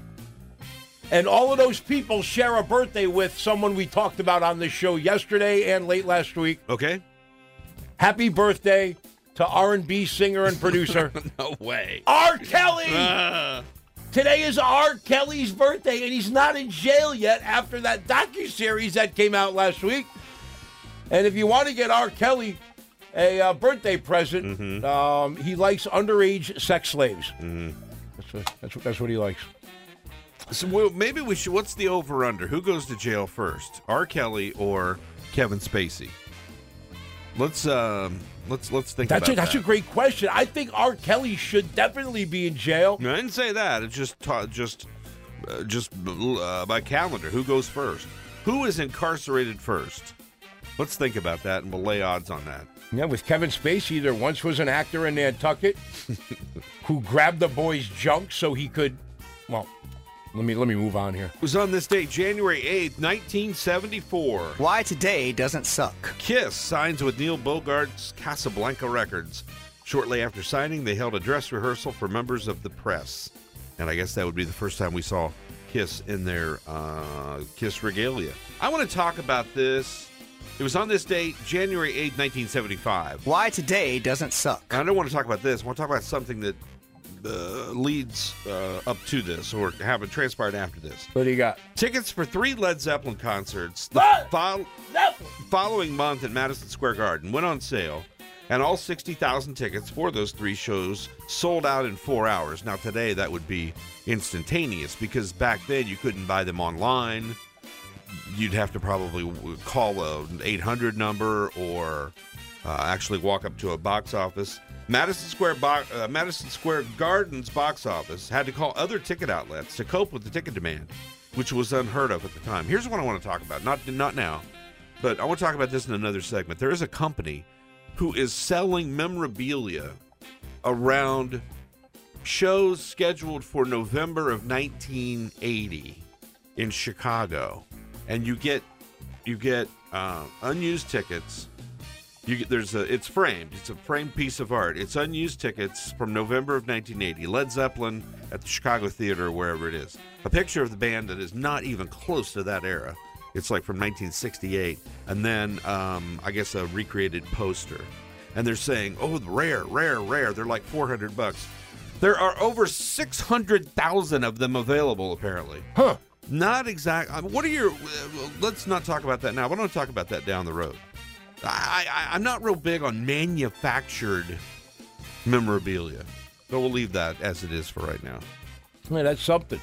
And all of those people share a birthday with someone we talked about on this show yesterday and late last week. Okay. Happy birthday to R and B singer and producer. No way. R. Kelly! Uh. Today is R. Kelly's birthday, and he's not in jail yet after that docuseries that came out last week. And if you want to get R. Kelly a uh, birthday present, mm-hmm. um, he likes underage sex slaves. Mm-hmm. That's, what, that's, what, that's what he likes. So well, maybe we should, what's the over-under? Who goes to jail first, R. Kelly or Kevin Spacey? Let's um, let's let's think that's about a, That's that. a great question. I think R. Kelly should definitely be in jail. No, I didn't say that. It's just ta- just uh, just uh, by calendar. Who goes first? Who is incarcerated first? Let's think about that, and we'll lay odds on that. Yeah, with Kevin Spacey, there once was an actor in Nantucket who grabbed the boy's junk so he could, well, let me let me move on here. It was on this date, January eighth, nineteen seventy-four. Why today doesn't suck. Kiss signs with Neil Bogart's Casablanca Records. Shortly after signing, they held a dress rehearsal for members of the press. And I guess that would be the first time we saw Kiss in their uh, Kiss regalia. I want to talk about this. It was on this date, January eighth, nineteen seventy-five. Why today doesn't suck. I don't want to talk about this. I want to talk about something that uh, leads uh, up to this or happened transpired after this. What do you got? Tickets for three Led Zeppelin concerts the fo- following month at Madison Square Garden went on sale, and all sixty thousand tickets for those three shows sold out in four hours. Now, today, that would be instantaneous because back then you couldn't buy them online. You'd have to probably call an eight hundred number or uh, actually walk up to a box office. Madison Square Bo- uh, Madison Square Garden's box office had to call other ticket outlets to cope with the ticket demand, which was unheard of at the time. Here's what I want to talk about. Not not now, but I want to talk about this in another segment. There is a company who is selling memorabilia around shows scheduled for November of nineteen eighty in Chicago. And you get you get uh, unused tickets. You get there's a it's framed. It's a framed piece of art. It's unused tickets from November of nineteen eighty. Led Zeppelin at the Chicago Theater or wherever it is. A picture of the band that is not even close to that era. It's like from nineteen sixty-eight. And then um, I guess a recreated poster. And they're saying, oh, rare, rare, rare. They're like four hundred bucks. There are over six hundred thousand of them available, apparently. Huh. Not exact. I mean, what are your? Uh, let's not talk about that now. Why don't we talk about that down the road? I, I, I'm not real big on manufactured memorabilia, but we'll leave that as it is for right now. Man, that's something.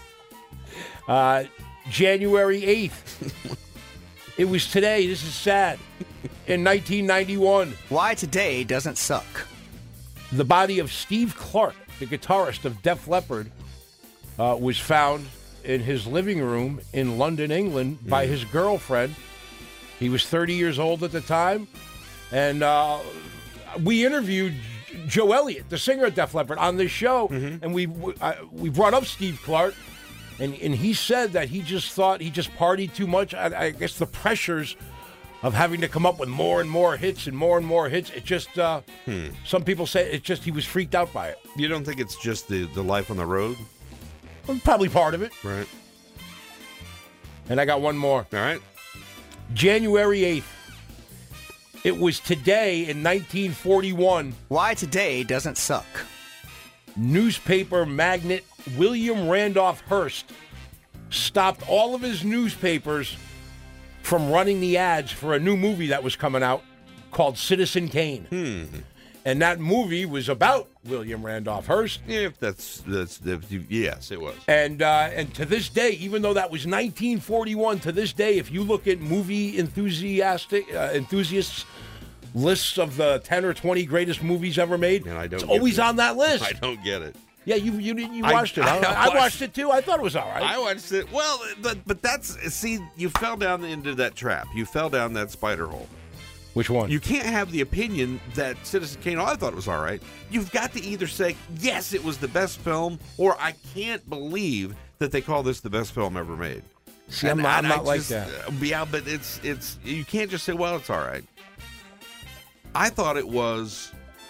Uh, January eighth. It was today. This is sad. In nineteen ninety-one. Why today doesn't suck. The body of Steve Clark, the guitarist of Def Leppard, uh, was found in his living room in London, England, mm. by his girlfriend. He was thirty years old at the time. And uh, we interviewed Joe Elliott, the singer of Def Leppard, on this show. Mm-hmm. And we uh, we brought up Steve Clark. And, and he said that he just thought he just partied too much. I, I guess the pressures of having to come up with more and more hits and more and more hits. It just, uh, hmm. some people say it's just he was freaked out by it. You don't think it's just the, the life on the road? Well, probably part of it. Right. And I got one more. All right. January eighth. It was today in nineteen forty-one. Why today doesn't suck. Newspaper magnate William Randolph Hearst stopped all of his newspapers from running the ads for a new movie that was coming out called Citizen Kane. Hmm. And that movie was about William Randolph Hearst. If that's, that's, that's yes, it was. And uh, and to this day, even though that was nineteen forty-one, to this day, if you look at movie enthusiastic uh, enthusiasts lists of the ten or twenty greatest movies ever made, And I don't it's get always it. on that list. I don't get it. Yeah, you you you I- watched it. I I, I watched- watched it too. I thought it was all right. I watched it. Well, but but that's see, you fell down into that trap. You fell down that spider hole. Which one? You can't have the opinion that Citizen Kane, oh, I thought it was all right. You've got to either say, yes, it was the best film, or I can't believe that they call this the best film ever made. See, I'm not, I'm I not like just- that. uh, Yeah, but it's it's you can't just say, well, it's all right. I thought it was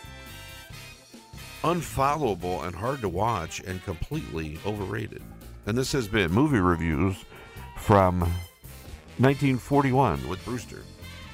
unfollowable and hard to watch and completely overrated. And this has been Movie Reviews from nineteen forty-one with Brewster.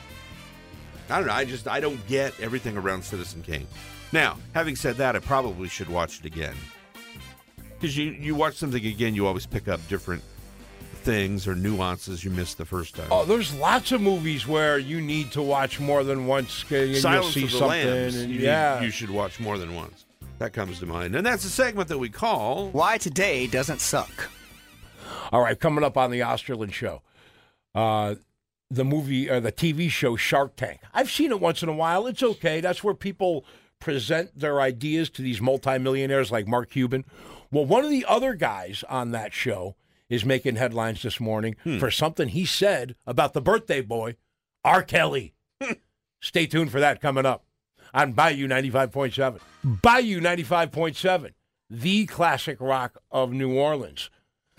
I don't know. I just, I don't get everything around Citizen Kane. Now, having said that, I probably should watch it again. Because you, you watch something again, you always pick up different things or nuances you missed the first time. Oh, there's lots of movies where you need to watch more than once. And Silence you'll see of the something. Lambs, and, you, yeah. you should watch more than once. That comes to mind. And that's a segment that we call... Why today doesn't suck. All right, coming up on the Osterlin Show. Uh, the movie, or the T V show Shark Tank. I've seen it once in a while. It's okay. That's where people present their ideas to these multimillionaires like Mark Cuban. Well, one of the other guys on that show is making headlines this morning Hmm. for something he said about the birthday boy, R. Kelly. Stay tuned for that coming up on Bayou ninety-five point seven. Bayou ninety-five point seven, the classic rock of New Orleans.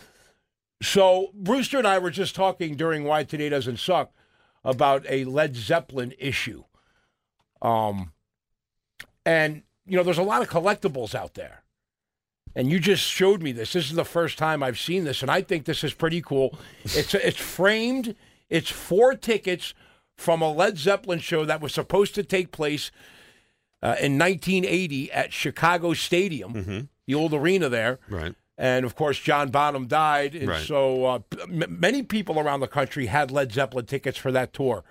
So Brewster and I were just talking during Why Today Doesn't Suck about a Led Zeppelin issue. Um, and, you know, there's a lot of collectibles out there. And you just showed me this. This is the first time I've seen this, and I think this is pretty cool. It's it's framed. It's four tickets from a Led Zeppelin show that was supposed to take place uh, in nineteen eighty at Chicago Stadium, Mm-hmm. the old arena there. Right. And, of course, John Bonham died. And Right. so uh, m- many people around the country had Led Zeppelin tickets for that tour.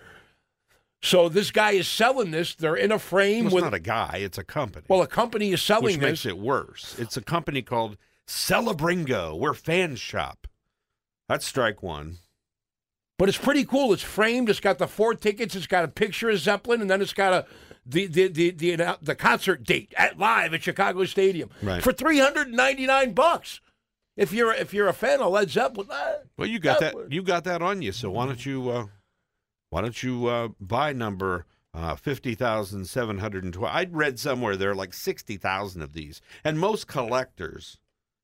So this guy is selling this. They're in a frame Well, it's with... not a guy, it's a company. well, a company is selling which this. makes it worse. It's a company called Celebringo. We're fans shop. That's strike one. But it's pretty cool. It's framed. It's got the four tickets. It's got a picture of Zeppelin, and then it's got a the the the the, the concert date at live at Chicago Stadium Right. for three hundred ninety nine bucks. If you're if you're a fan of Led Zeppelin, uh, Well, you got Zeppelin. that. You got that on you. So why don't you? Uh, why don't you uh, buy number uh, fifty thousand seven hundred and twelve? I'd read somewhere there are like sixty thousand of these, and most collectors,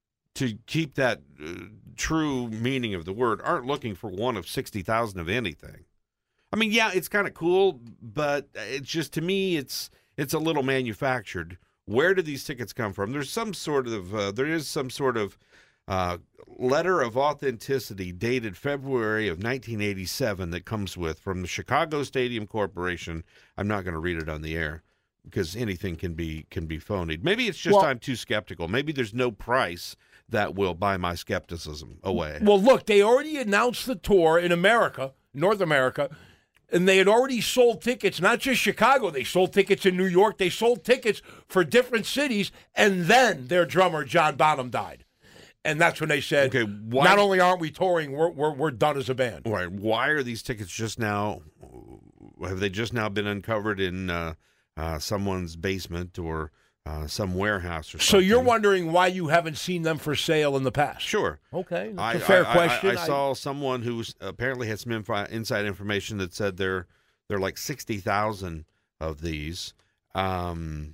to keep that uh, true meaning of the word, aren't looking for one of sixty thousand of anything. I mean, yeah, it's kind of cool, but it's just, to me, it's it's a little manufactured. Where do these tickets come from? There's some sort of uh, there is some sort of uh, letter of authenticity dated February of nineteen eighty-seven that comes with from the Chicago Stadium Corporation. I'm not going to read it on the air because anything can be can be phonied. Maybe it's just Well- I'm too skeptical. Maybe there's no price that will buy my skepticism away. Well, look, they already announced the tour in America, North America, and they had already sold tickets, not just Chicago. They sold tickets in New York. They sold tickets for different cities, and then their drummer, John Bonham, died. And that's when they said, Okay, why- not only aren't we touring, we're, we're, we're done as a band. Right. Why are these tickets just now, have they just now been uncovered in uh, uh, someone's basement or uh, some warehouse or something? So you're wondering why you haven't seen them for sale in the past? Sure. Okay, that's I, a fair I- I- question. I, saw someone who apparently had some infi- inside information that said there there are like sixty thousand of these. Um,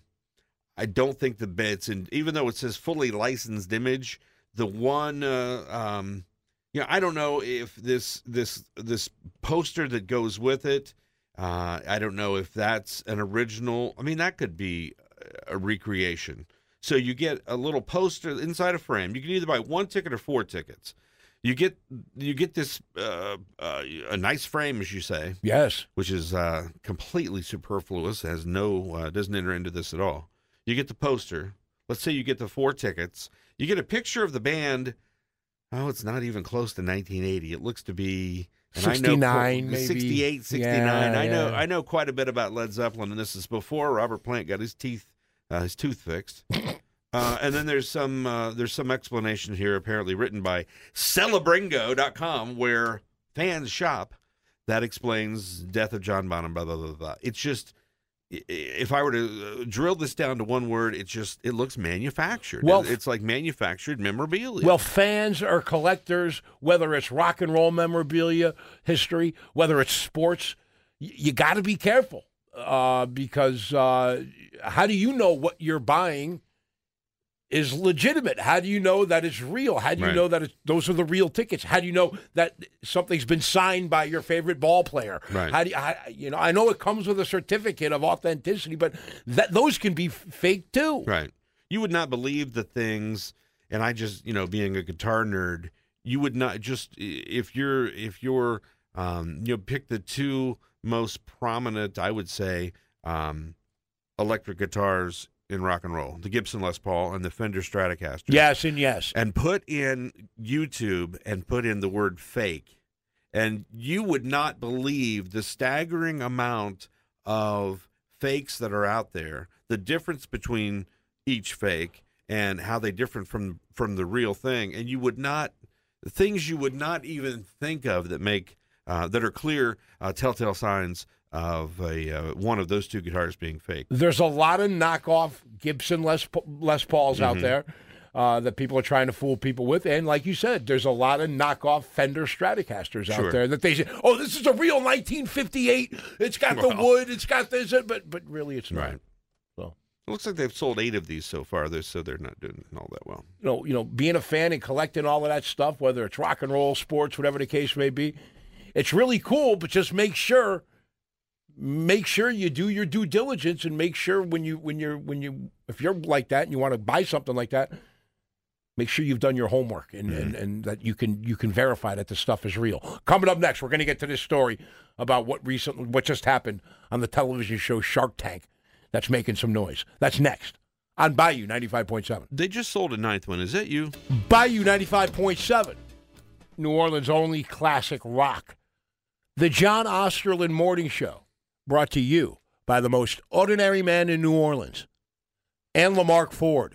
I don't think the bits, and even though it says fully licensed image, the one, uh, um, you know, I don't know if this this this poster that goes with it. Uh, I don't know if that's an original. I mean, that could be a recreation. So you get a little poster inside a frame. You can either buy one ticket or four tickets. You get you get this uh, uh, a nice frame, as you say, Yes. which is uh, completely superfluous, has no uh, doesn't enter into this at all. You get the poster. Let's say you get the four tickets. You get a picture of the band. Oh, it's not even close to nineteen eighty. It looks to be and sixty-nine, I know, maybe. sixty-eight, sixty-nine. Yeah, I know yeah. I know quite a bit about Led Zeppelin, and this is before Robert Plant got his teeth uh, his tooth fixed. Uh, and then there's some uh, there's some explanation here, apparently written by Celebringo dot com, where fans shop. That explains death of John Bonham. Blah blah blah blah. It's just, i- if I were to uh, drill this down to one word, it's just it looks manufactured. Well, it's like manufactured memorabilia. Well, fans or collectors, whether it's rock and roll memorabilia, history, whether it's sports, y- you got to be careful uh, because uh, how do you know what you're buying is legitimate? How do you know that it's real? How do you Right. know that it's, those are the real tickets? How do you know that something's been signed by your favorite ball player? Right. How do you, how, you know? I know it comes with a certificate of authenticity, but that those can be f- fake too. Right. You would not believe the things, and I just, you know, being a guitar nerd, you would not just if you're if you're um, you know, pick the two most prominent, I would say, um, electric guitars in rock and roll, the Gibson Les Paul and the Fender Stratocaster. Yes, and yes. And put in YouTube and put in the word fake, and you would not believe the staggering amount of fakes that are out there, the difference between each fake and how they differ from from the real thing, and you would not, things you would not even think of that make uh, that are clear uh, telltale signs of a uh, one of those two guitars being fake. There's a lot of knockoff Gibson Les, Les Pauls out Mhm. there uh, that people are trying to fool people with. And like you said, there's a lot of knockoff Fender Stratocasters out Sure. there that they say, oh, this is a real nineteen fifty-eight. It's got the Well. wood. It's got this. But but really, it's not. Right. So, It looks like they've sold eight of these so far, They're- so they're not doing all that well. you know, you know, being a fan and collecting all of that stuff, whether it's rock and roll, sports, whatever the case may be, it's really cool, but just make sure make sure you do your due diligence and make sure when you when you're when you if you're like that and you want to buy something like that, make sure you've done your homework and, and, and that you can you can verify that the stuff is real. Coming up next, we're going to get to this story about what recently what just happened on the television show Shark Tank that's making some noise. That's next on Bayou ninety-five point seven. They just sold a ninth one. Is that you? Bayou ninety-five point seven, New Orleans' only classic rock. The John Osterlin Morning Show, brought to you by the most ordinary man in New Orleans, and Lamarck Ford.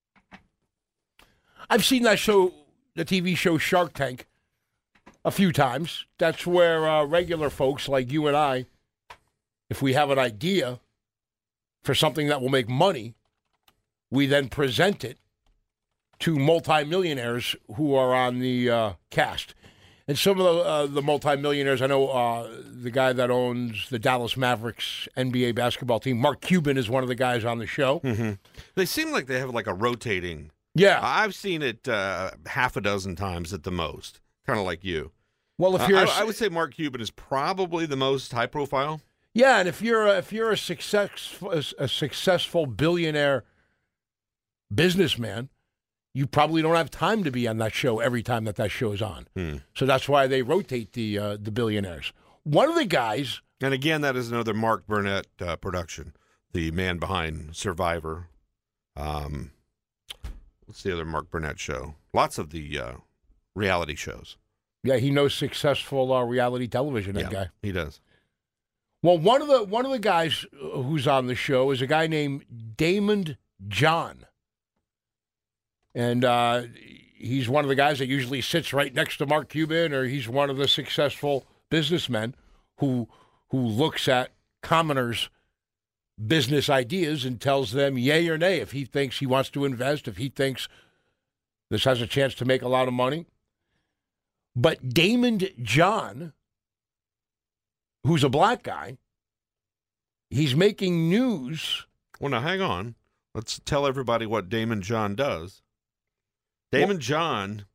I've seen that show, the T V show Shark Tank, a few times. That's where uh, regular folks like you and I, if we have an idea for something that will make money, we then present it to multimillionaires who are on the uh, cast. And some of the, uh, the multimillionaires, I know uh, the guy that owns the Dallas Mavericks N B A basketball team, Mark Cuban, is one of the guys on the show. Mm-hmm. They seem like they have like a rotating. Yeah. I've seen it uh, half a dozen times at the most, kind of like you. Well, if Uh, you're, I, a, I would say Mark Cuban is probably the most high profile. yeah, and if you're a, if you're a success a successful billionaire businessman, you probably don't have time to be on that show every time that that show is on. Hmm. So that's why they rotate the uh, the billionaires. One of the guys, And again, that is another Mark Burnett uh, production, the man behind Survivor. Um, what's the other Mark Burnett show? Lots of the uh, reality shows. yeah, he knows successful uh, reality television. That yeah, guy. he does. Well, one of the one of the guys who's on the show is a guy named Damon John, and uh, he's one of the guys that usually sits right next to Mark Cuban, or he's one of the successful businessmen who who looks at commoners' business ideas and tells them yay or nay if he thinks he wants to invest, if he thinks this has a chance to make a lot of money. But Damon John, who's a black guy, he's making news. Well, now hang on. Let's tell everybody what Damon John does. Damon Well- John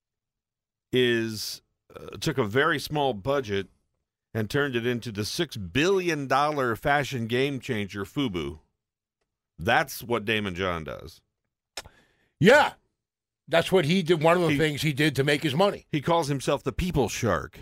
is uh, took a very small budget and turned it into the six billion dollar fashion game changer FUBU. That's what Damon John does. Yeah. That's what he did. One of the He- things he did to make his money. He calls himself the People Shark.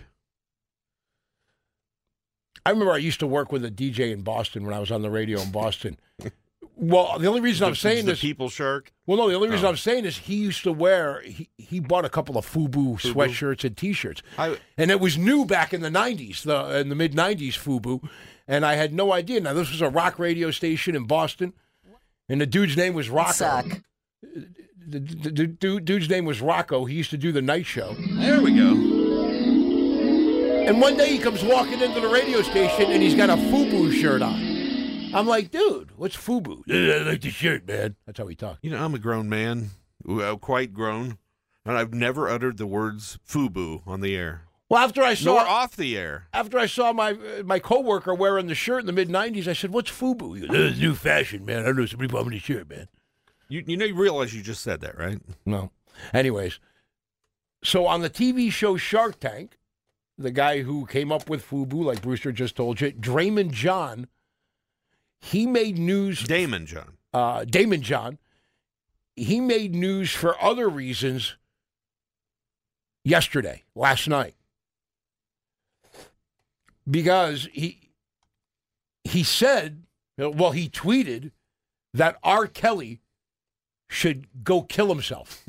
I remember I used to work with a D J in Boston when I was on the radio in Boston. Well, the only reason I'm saying the this, People Shark. well, no, the only reason Oh. I'm saying is he used to wear, he, he bought a couple of FUBU, sweatshirts and T-shirts, I, and it was new back in the nineties, the in the mid nineties, FUBU, and I had no idea. Now this was a rock radio station in Boston, and the dude's name was Rocco. Suck. The, the, the dude, dude's name was Rocco. He used to do the night show. there we go. And one day he comes walking into the radio station and he's got a FUBU shirt on. I'm like, dude, what's FUBU? I like the shirt, man. That's how he talked. You know, I'm a grown man, uh, quite grown, and I've never uttered the words FUBU on the air. Well, after I Nor saw off the air. after I saw my uh, my coworker wearing the shirt in the mid nineties, I said, "What's FUBU?" He goes, "This is new fashion, man. I don't know. Somebody bought me the shirt, man." You you know you realize you just said that, right? No. Anyways, so on the T V show Shark Tank, the guy who came up with FUBU, like Brewster just told you, Draymond John, he made news. Damon John. Uh, Damon John, he made news for other reasons yesterday, last night, because he he said, well, he tweeted that R. Kelly should go kill himself.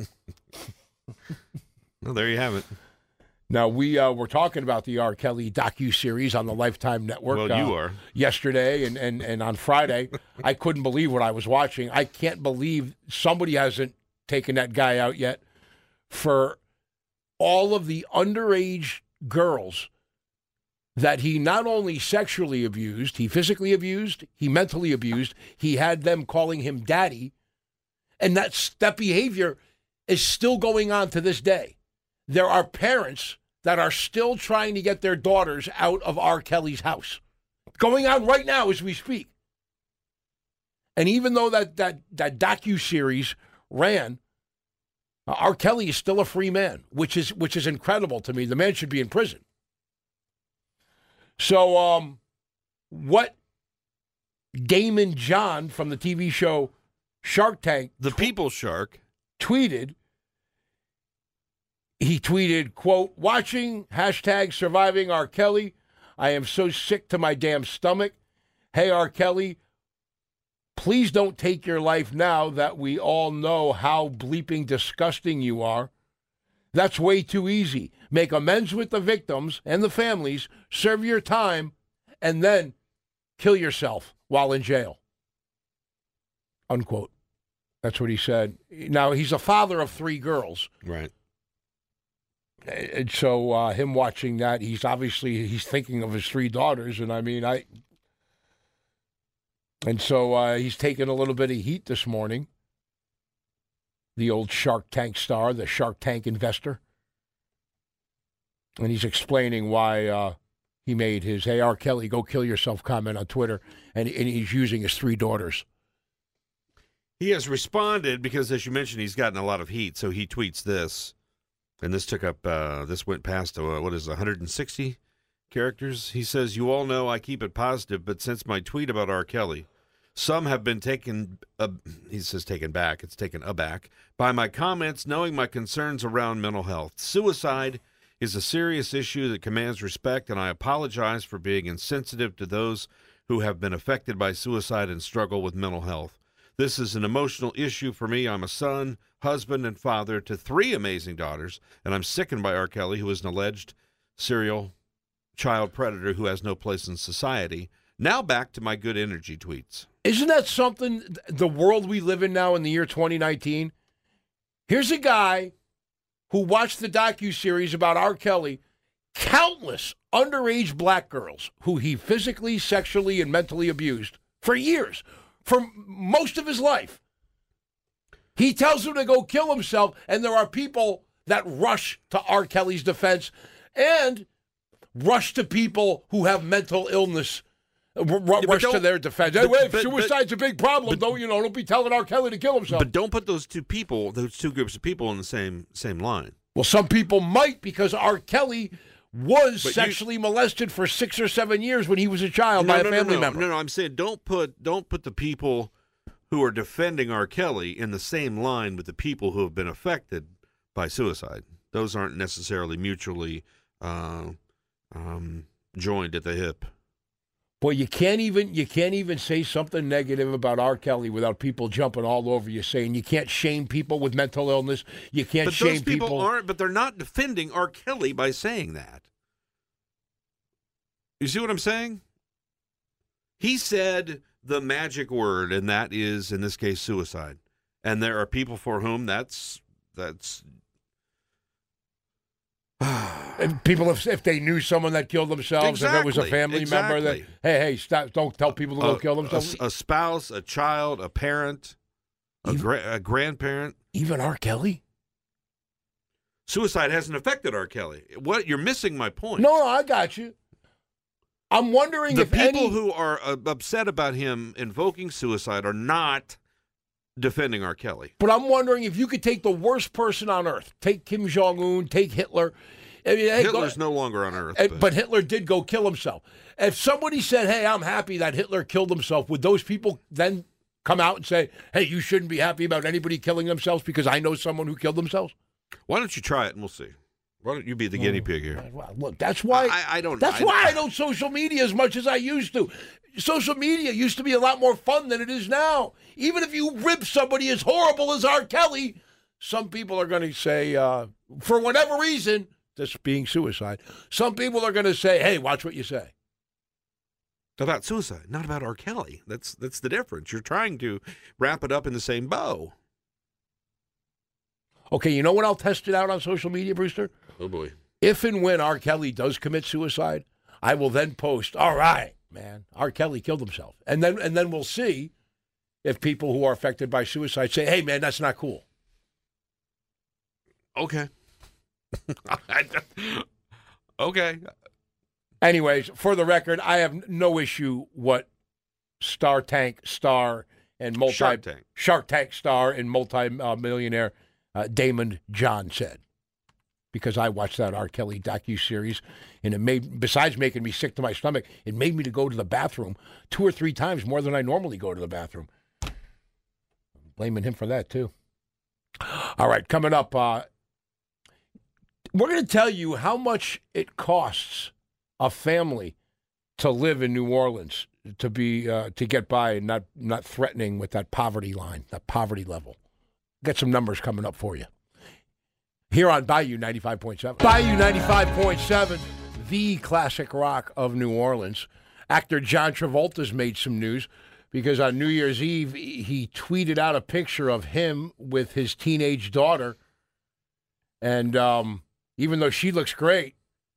Well, there you have it. Now, we uh, were talking about the R. Kelly docuseries on the Lifetime Network. Well, you uh, are. Yesterday and, and, and on Friday. I couldn't believe what I was watching. I can't believe somebody hasn't taken that guy out yet for all of the underage girls that he not only sexually abused, he physically abused, he mentally abused, he had them calling him daddy, and that's, that behavior is still going on to this day. There are parents that are still trying to get their daughters out of R. Kelly's house. Going on right now as we speak. And even though that that, that docuseries ran, uh, R. Kelly is still a free man, which is which is incredible to me. The man should be in prison. So um, what Damon John from the T V show Shark Tank The People Shark. tweeted, he tweeted, quote, watching, hashtag surviving R. Kelly. I am so sick to my damn stomach. Hey, R. Kelly, please don't take your life now that we all know how bleeping disgusting you are. That's way too easy. Make amends with the victims and the families, serve your time, and then kill yourself while in jail. Unquote. That's what he said. Now, he's a father of three girls. Right. And so uh, him watching that, he's obviously, he's thinking of his three daughters. And I mean, I, and so uh, he's taking a little bit of heat this morning. The old Shark Tank star, the Shark Tank investor. And he's explaining why uh, he made his, hey, R. Kelly, go kill yourself comment on Twitter. And, and he's using his three daughters. He has responded because, as you mentioned, he's gotten a lot of heat. So he tweets this. And this took up, uh, this went past, uh, what is it, one hundred sixty characters? He says, you all know I keep it positive, but since my tweet about R. Kelly, some have been taken, uh, he says taken back, it's taken aback, by my comments knowing my concerns around mental health. Suicide is a serious issue that commands respect, and I apologize for being insensitive to those who have been affected by suicide and struggle with mental health. This is an emotional issue for me. I'm a son, husband, and father to three amazing daughters, and I'm sickened by R. Kelly, who is an alleged serial child predator who has no place in society. Now back to my good energy tweets. Isn't that something, the world we live in now in the year twenty nineteen? Here's a guy who watched the docuseries about R. Kelly, countless underage black girls who he physically, sexually, and mentally abused for years, for most of his life. He tells him to go kill himself, and there are people that rush to R. Kelly's defense and rush to people who have mental illness, r- r- rush to their defense. Hey, but- wait, but- suicide's but- a big problem. but- don't you know? Don't be telling R. Kelly to kill himself. But don't put those two people, those two groups of people in the same same line. Well, some people might, because R. Kelly was But you- sexually molested for six or seven years when he was a child no, by no, a family no, no, member. No, no, I'm saying don't put don't put the people who are defending R. Kelly in the same line with the people who have been affected by suicide. Those aren't necessarily mutually uh, um, joined at the hip. Boy, you can't even you can't even say something negative about R. Kelly without people jumping all over you, saying you can't shame people with mental illness. You can't but shame those people, people. aren't. But they're not defending R. Kelly by saying that. You see what I'm saying? He said the magic word, and that is, in this case, suicide. And there are people for whom that's that's. And people, if, if they knew someone that killed themselves, exactly, if it was a family exactly. member, that hey, hey, stop! Don't tell people to go a, kill themselves. A, a spouse, a child, a parent, a, Even, gra- a grandparent. Even R. Kelly. Suicide hasn't affected R. Kelly. What you're missing my point. No, no, I got you. I'm wondering the if people any... who are uh, upset about him invoking suicide are not defending R. Kelly. But I'm wondering if you could take the worst person on earth, take Kim Jong-un, take Hitler. I mean, hey, Hitler's go, no longer on earth. But. but Hitler did go kill himself. If somebody said, hey, I'm happy that Hitler killed himself, would those people then come out and say, hey, you shouldn't be happy about anybody killing themselves because I know someone who killed themselves? Why don't you try it and we'll see? Why don't you be the guinea pig here? Well, look, that's why I, I don't. That's I, why I don't social media as much as I used to. Social media used to be a lot more fun than it is now. Even if you rib somebody as horrible as R. Kelly, some people are going to say, uh, for whatever reason, this being suicide, some people are going to say, hey, watch what you say. About suicide, not about R. Kelly. That's that's the difference. You're trying to wrap it up in the same bow. Okay, you know what I'll test it out on social media, Brewster? Oh, boy. If and when R. Kelly does commit suicide, I will then post, all right, man, R. Kelly killed himself. And then and then we'll see if people who are affected by suicide say, hey, man, that's not cool. Okay. Okay. Anyways, for the record, I have no issue what Star Tank star and multi Shark Tank, Shark Tank star and multi-millionaire uh, Damon John said, because I watched that R. Kelly docuseries, and it made, besides making me sick to my stomach, it made me to go to the bathroom two or three times more than I normally go to the bathroom. I'm blaming him for that too. All right, coming up, uh, we're going to tell you how much it costs a family to live in New Orleans, to be uh, to get by and not not threatening with that poverty line, that poverty level. Get some numbers coming up for you. Here on Bayou ninety-five point seven. Bayou ninety-five point seven, the classic rock of New Orleans. Actor John Travolta's made some news because on New Year's Eve, he tweeted out a picture of him with his teenage daughter. And um, even though she looks great,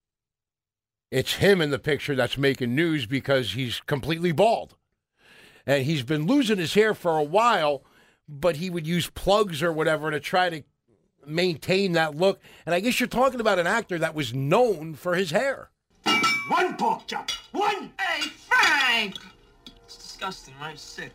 it's him in the picture that's making news because he's completely bald. And he's been losing his hair for a while, but he would use plugs or whatever to try to maintain that look. And I guess you're talking about an actor that was known for his hair. One pork chop. One. Hey, Frank! It's disgusting, right? Sick.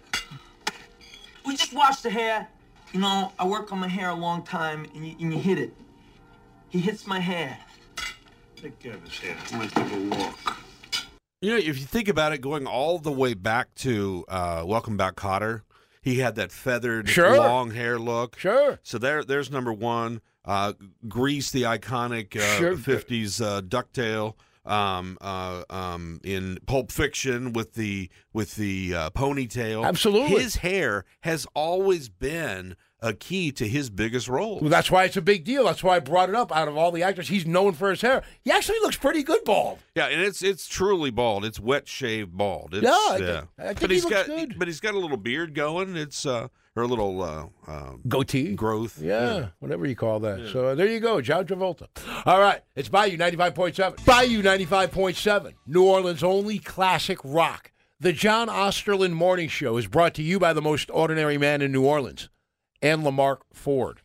We just wash the hair. You know, I work on my hair a long time, and you, and you hit it. He hits my hair. Take care of his hair. I'm gonna take a walk. You know, if you think about it, going all the way back to uh, Welcome Back, Kotter, he had that feathered, sure. long hair look. Sure. So there, there's number one. Uh, Grease, the iconic uh, sure. fifties uh, ducktail. Um, uh, um, in Pulp Fiction with the with the uh, ponytail. Absolutely. His hair has always been a key to his biggest roles. Well, that's why it's a big deal. That's why I brought it up. Out of all the actors, he's known for his hair. He actually looks pretty good bald. Yeah, and it's it's truly bald. It's wet shaved bald. It's, yeah, I yeah. think, I think but he he's looks got good. but he's got a little beard going. It's uh or a little uh, uh goatee growth. Yeah, yeah, whatever you call that. Yeah. So uh, there you go, John Travolta. All right, it's Bayou ninety-five point seven. Bayou ninety-five point seven, New Orleans' only classic rock. The John Osterland Morning Show is brought to you by the most ordinary man in New Orleans, and Lamarck Ford.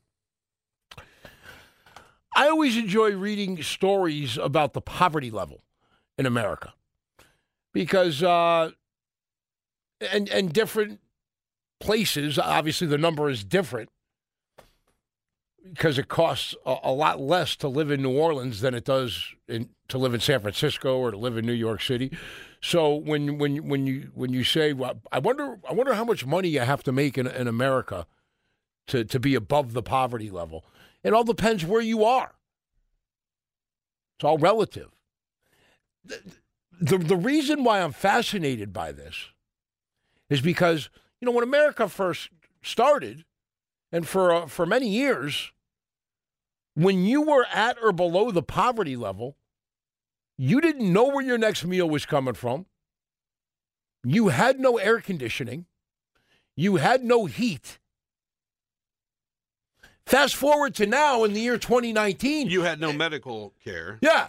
I always enjoy reading stories about the poverty level in America because, uh, and and different places, obviously the number is different because it costs a, a lot less to live in New Orleans than it does in, to live in San Francisco or to live in New York City. So when when when you when you say, well, I wonder I wonder how much money you have to make in in America to to be above the poverty level. It all depends where you are. It's all relative. The, the, the reason why I'm fascinated by this is because, you know, when America first started, and for uh, for many years, when you were at or below the poverty level, you didn't know where your next meal was coming from. You had no air conditioning. You had no heat. Fast forward to now in the year twenty nineteen. You had no medical care. Yeah.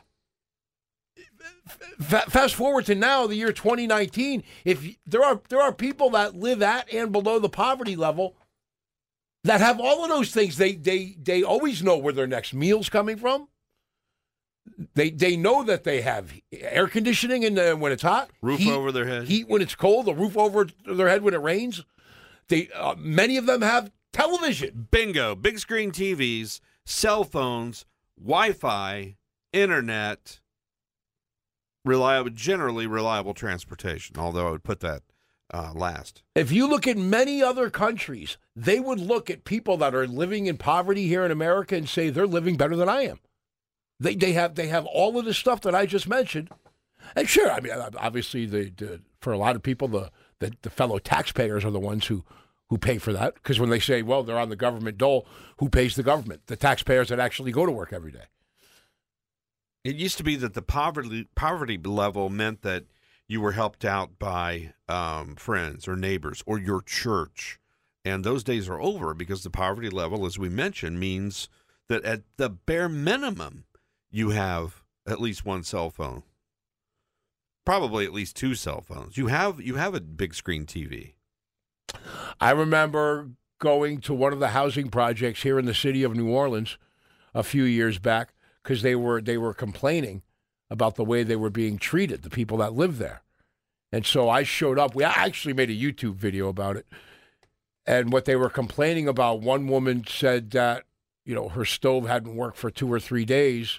F- fast forward to now, the year twenty nineteen. If there are there are people that live at and below the poverty level that have all of those things. They they they always know where their next meal's coming from. They they know that they have air conditioning in the, when it's hot, roof heat, over their head, heat when it's cold, a roof over their head when it rains. They uh, many of them have television. Bingo! Big screen T Vs, cell phones, Wi-Fi, internet, reliable, generally reliable transportation. Although I would put that uh, last. If you look at many other countries, they would look at people that are living in poverty here in America and say they're living better than I am. They they have they have all of the stuff that I just mentioned, and sure, I mean, obviously, the, the for a lot of people, the, the the fellow taxpayers are the ones who who pay for that, because when they say, well, they're on the government dole, who pays the government? The taxpayers that actually go to work every day. It used to be that the poverty poverty level meant that you were helped out by um, friends or neighbors or your church, and those days are over, because the poverty level, as we mentioned, means that at the bare minimum, you have at least one cell phone, probably at least two cell phones. You have you have a big screen T V. I remember going to one of the housing projects here in the city of New Orleans a few years back, because they were they were complaining about the way they were being treated, the people that lived there. And so I showed up. We actually made a YouTube video about it. And what they were complaining about, one woman said that, you know, her stove hadn't worked for two or three days.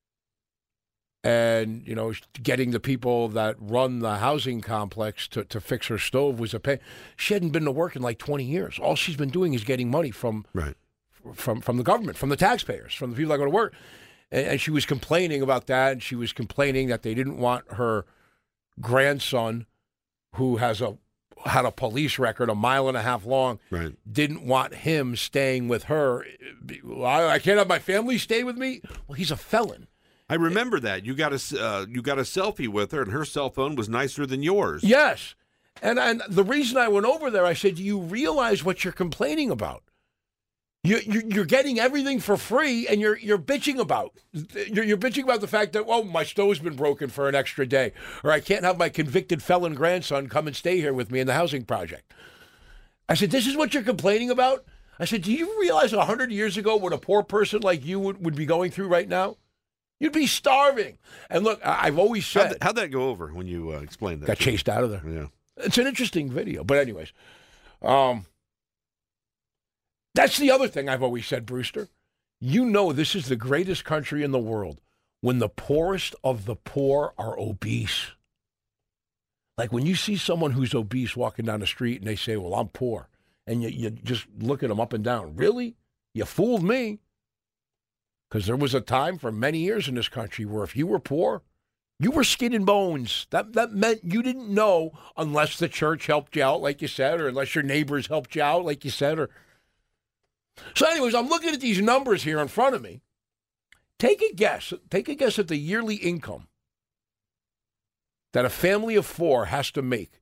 And, you know, getting the people that run the housing complex to, to fix her stove was a pain. She hadn't been to work in like twenty years. All she's been doing is getting money from right. from, from the government, from the taxpayers, from the people that go to work. And, and she was complaining about that. And she was complaining that they didn't want her grandson, who has a had a police record a mile and a half long, right. didn't want him staying with her. I, I can't have my family stay with me? Well, he's a felon. I remember that. You got a, uh, you got a selfie with her, and her cell phone was nicer than yours. Yes. And, and the reason I went over there, I said, do you realize what you're complaining about? You, you're, you're getting everything for free, and you're you're bitching about. You're, you're bitching about the fact that, oh, my stove's been broken for an extra day, or I can't have my convicted felon grandson come and stay here with me in the housing project. I said, this is what you're complaining about? I said, do you realize one hundred years ago what a poor person like you would, would be going through right now? You'd be starving. And look, I've always said... How'd that, how'd that go over when you uh, explained that? Got chased out of there. Yeah. It's an interesting video. But anyways, um, that's the other thing I've always said, Brewster. You know this is the greatest country in the world when the poorest of the poor are obese. Like when you see someone who's obese walking down the street and they say, well, I'm poor. And you, you just look at them up and down. Really? You fooled me. Because there was a time for many years in this country where if you were poor, you were skin and bones. That that meant you didn't know unless the church helped you out, like you said, or unless your neighbors helped you out, like you said. Or So anyways, I'm looking at these numbers here in front of me. Take a guess. Take a guess at the yearly income that a family of four has to make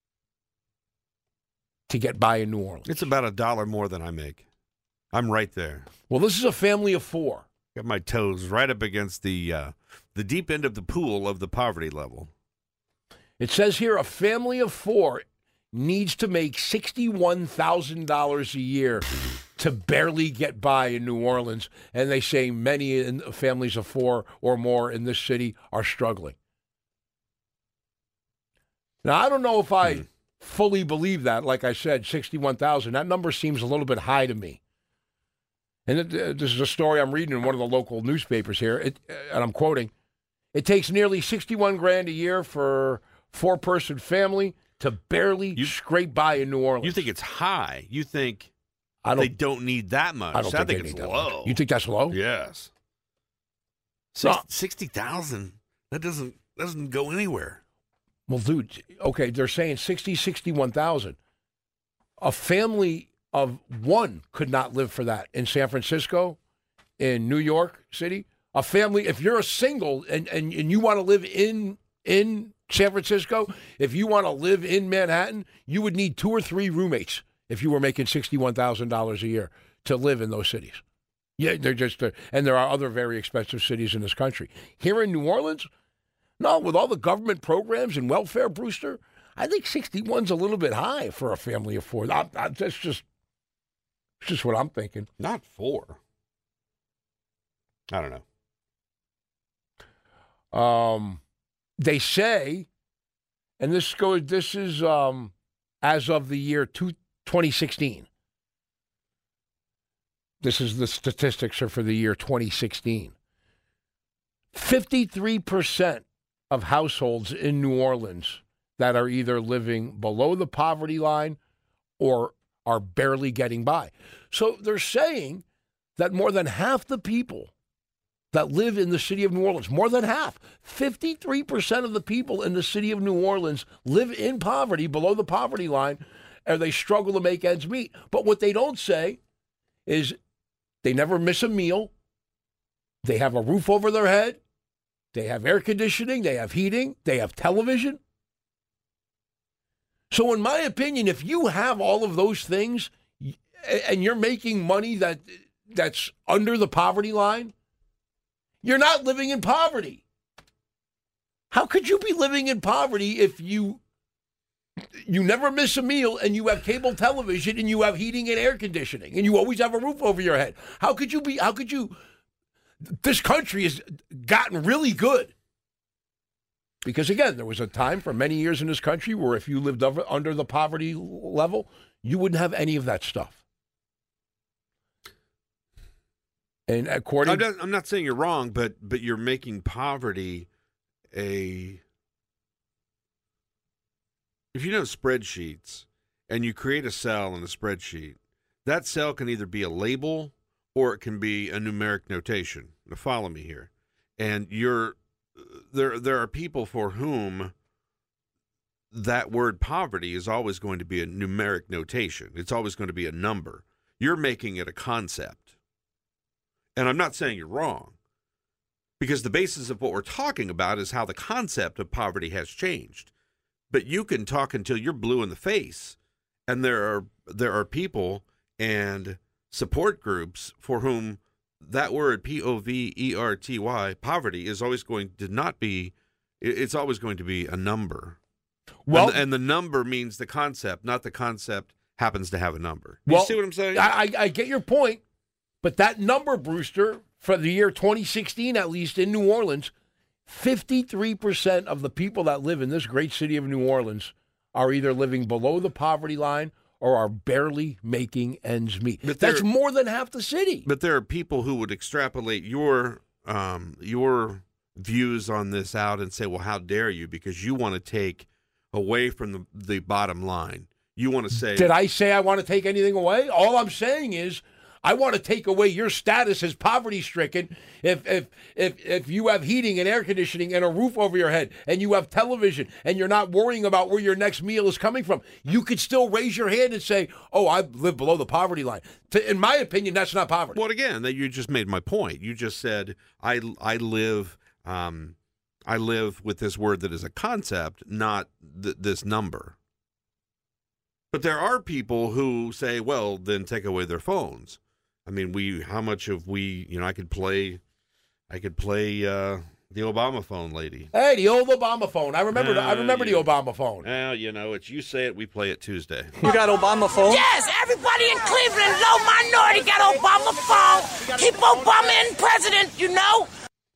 to get by in New Orleans. It's about a dollar more than I make. I'm right there. Well, this is a family of four. Got my toes right up against the uh, the deep end of the pool of the poverty level. It says here a family of four needs to make sixty-one thousand dollars a year to barely get by in New Orleans. And they say many in families of four or more in this city are struggling. Now, I don't know if I hmm. fully believe that. Like I said, sixty-one thousand. That number seems a little bit high to me. And it, uh, this is a story I'm reading in one of the local newspapers here, it, uh, and I'm quoting, it takes nearly sixty-one grand a year for four-person family to barely You- scrape by in New Orleans. You think it's high. You think I don't, they don't need that much. I don't think, think they it's need that low. much. You think that's low? Yes. No. sixty thousand. That doesn't doesn't go anywhere. Well, dude, okay, they're saying sixty, sixty-one thousand. A family of one could not live for that in San Francisco, in New York City. A family, if you're a single and, and, and you want to live in in San Francisco, if you want to live in Manhattan, you would need two or three roommates if you were making sixty-one thousand dollars a year to live in those cities. Yeah, they're just, uh, and there are other very expensive cities in this country. Here in New Orleans, no, with all the government programs and welfare, Brewster, I think sixty-one's a little bit high for a family of four. I, I, that's just, that's just what I'm thinking. Not four. I don't know. Um, they say, and this goes. This is um, as of the year two, twenty sixteen. This is the statistics are for the year twenty sixteen. fifty-three percent of households in New Orleans that are either living below the poverty line or are barely getting by. So they're saying that more than half the people that live in the city of New Orleans, more than half, fifty-three percent of the people in the city of New Orleans live in poverty, below the poverty line, or they struggle to make ends meet. But what they don't say is they never miss a meal. They have a roof over their head. They have air conditioning. They have heating. They have television. So in my opinion, if you have all of those things and you're making money that that's under the poverty line, you're not living in poverty. How could you be living in poverty if you you never miss a meal and you have cable television and you have heating and air conditioning and you always have a roof over your head? How could you be, how could you, this country has gotten really good. Because again, there was a time for many years in this country where if you lived over, under the poverty level, you wouldn't have any of that stuff. And according, I'm not, I'm not saying you're wrong, but but you're making poverty a. If you know spreadsheets and you create a cell in a spreadsheet, that cell can either be a label or it can be a numeric notation. Now follow me here, and you're there. There are people for whom that word poverty is always going to be a numeric notation. It's always going to be a number. You're making it a concept. And I'm not saying you're wrong, because the basis of what we're talking about is how the concept of poverty has changed. But you can talk until you're blue in the face, and there are there are people and support groups for whom that word P O V E R T Y, poverty, is always going to not be, it's always going to be a number. Well, and, and the number means the concept, not the concept happens to have a number. You well, see what I'm saying? I, I get your point. But that number, Brewster, for the year twenty sixteen, at least in New Orleans, fifty-three percent of the people that live in this great city of New Orleans are either living below the poverty line or are barely making ends meet. But that's more than half the city. But there are people who would extrapolate your um, your views on this out and say, well, how dare you? Because you want to take away from the, the bottom line. You want to say... Did I say I want to take anything away? All I'm saying is... I want to take away your status as poverty-stricken if if if if you have heating and air conditioning and a roof over your head and you have television and you're not worrying about where your next meal is coming from. You could still raise your hand and say, oh, I live below the poverty line. To, in my opinion, that's not poverty. Well, again, that you just made my point. You just said, I, I live um, I live with this word that is a concept, not th- this number. But there are people who say, well, then take away their phones. I mean, we. How much have we? You know, I could play, I could play uh, the Obama phone, lady. Hey, the old Obama phone. I remember. Uh, I remember yeah. the Obama phone. Well, you know, it's you say it, we play it Tuesday. You got Obama phone? Yes, everybody in Cleveland, low minority, got Obama phone. Keep Obama in president, you know.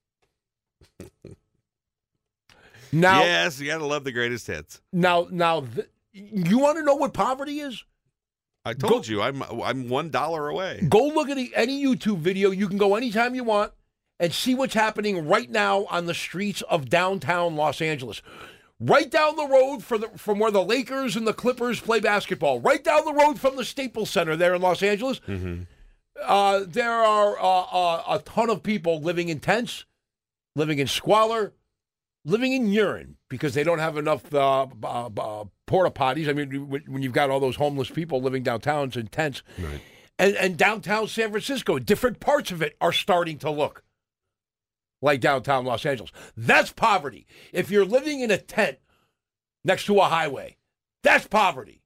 Now, yes, you gotta love the greatest hits. Now, now, th- you want to know what poverty is? I told go, you, I'm I'm one dollar away. Go look at any YouTube video. You can go anytime you want and see what's happening right now on the streets of downtown Los Angeles. right down the road for the, from where the Lakers and the Clippers play basketball, right down the road from the Staples Center there in Los Angeles, Mm-hmm. uh, there are uh, uh, a ton of people living in tents, living in squalor, living in urine because they don't have enough uh, uh, uh, porta potties. I mean, when you've got all those homeless people living downtown in tents. Right. And, and downtown San Francisco, different parts of it are starting to look like downtown Los Angeles. That's poverty. If you're living in a tent next to a highway, that's poverty.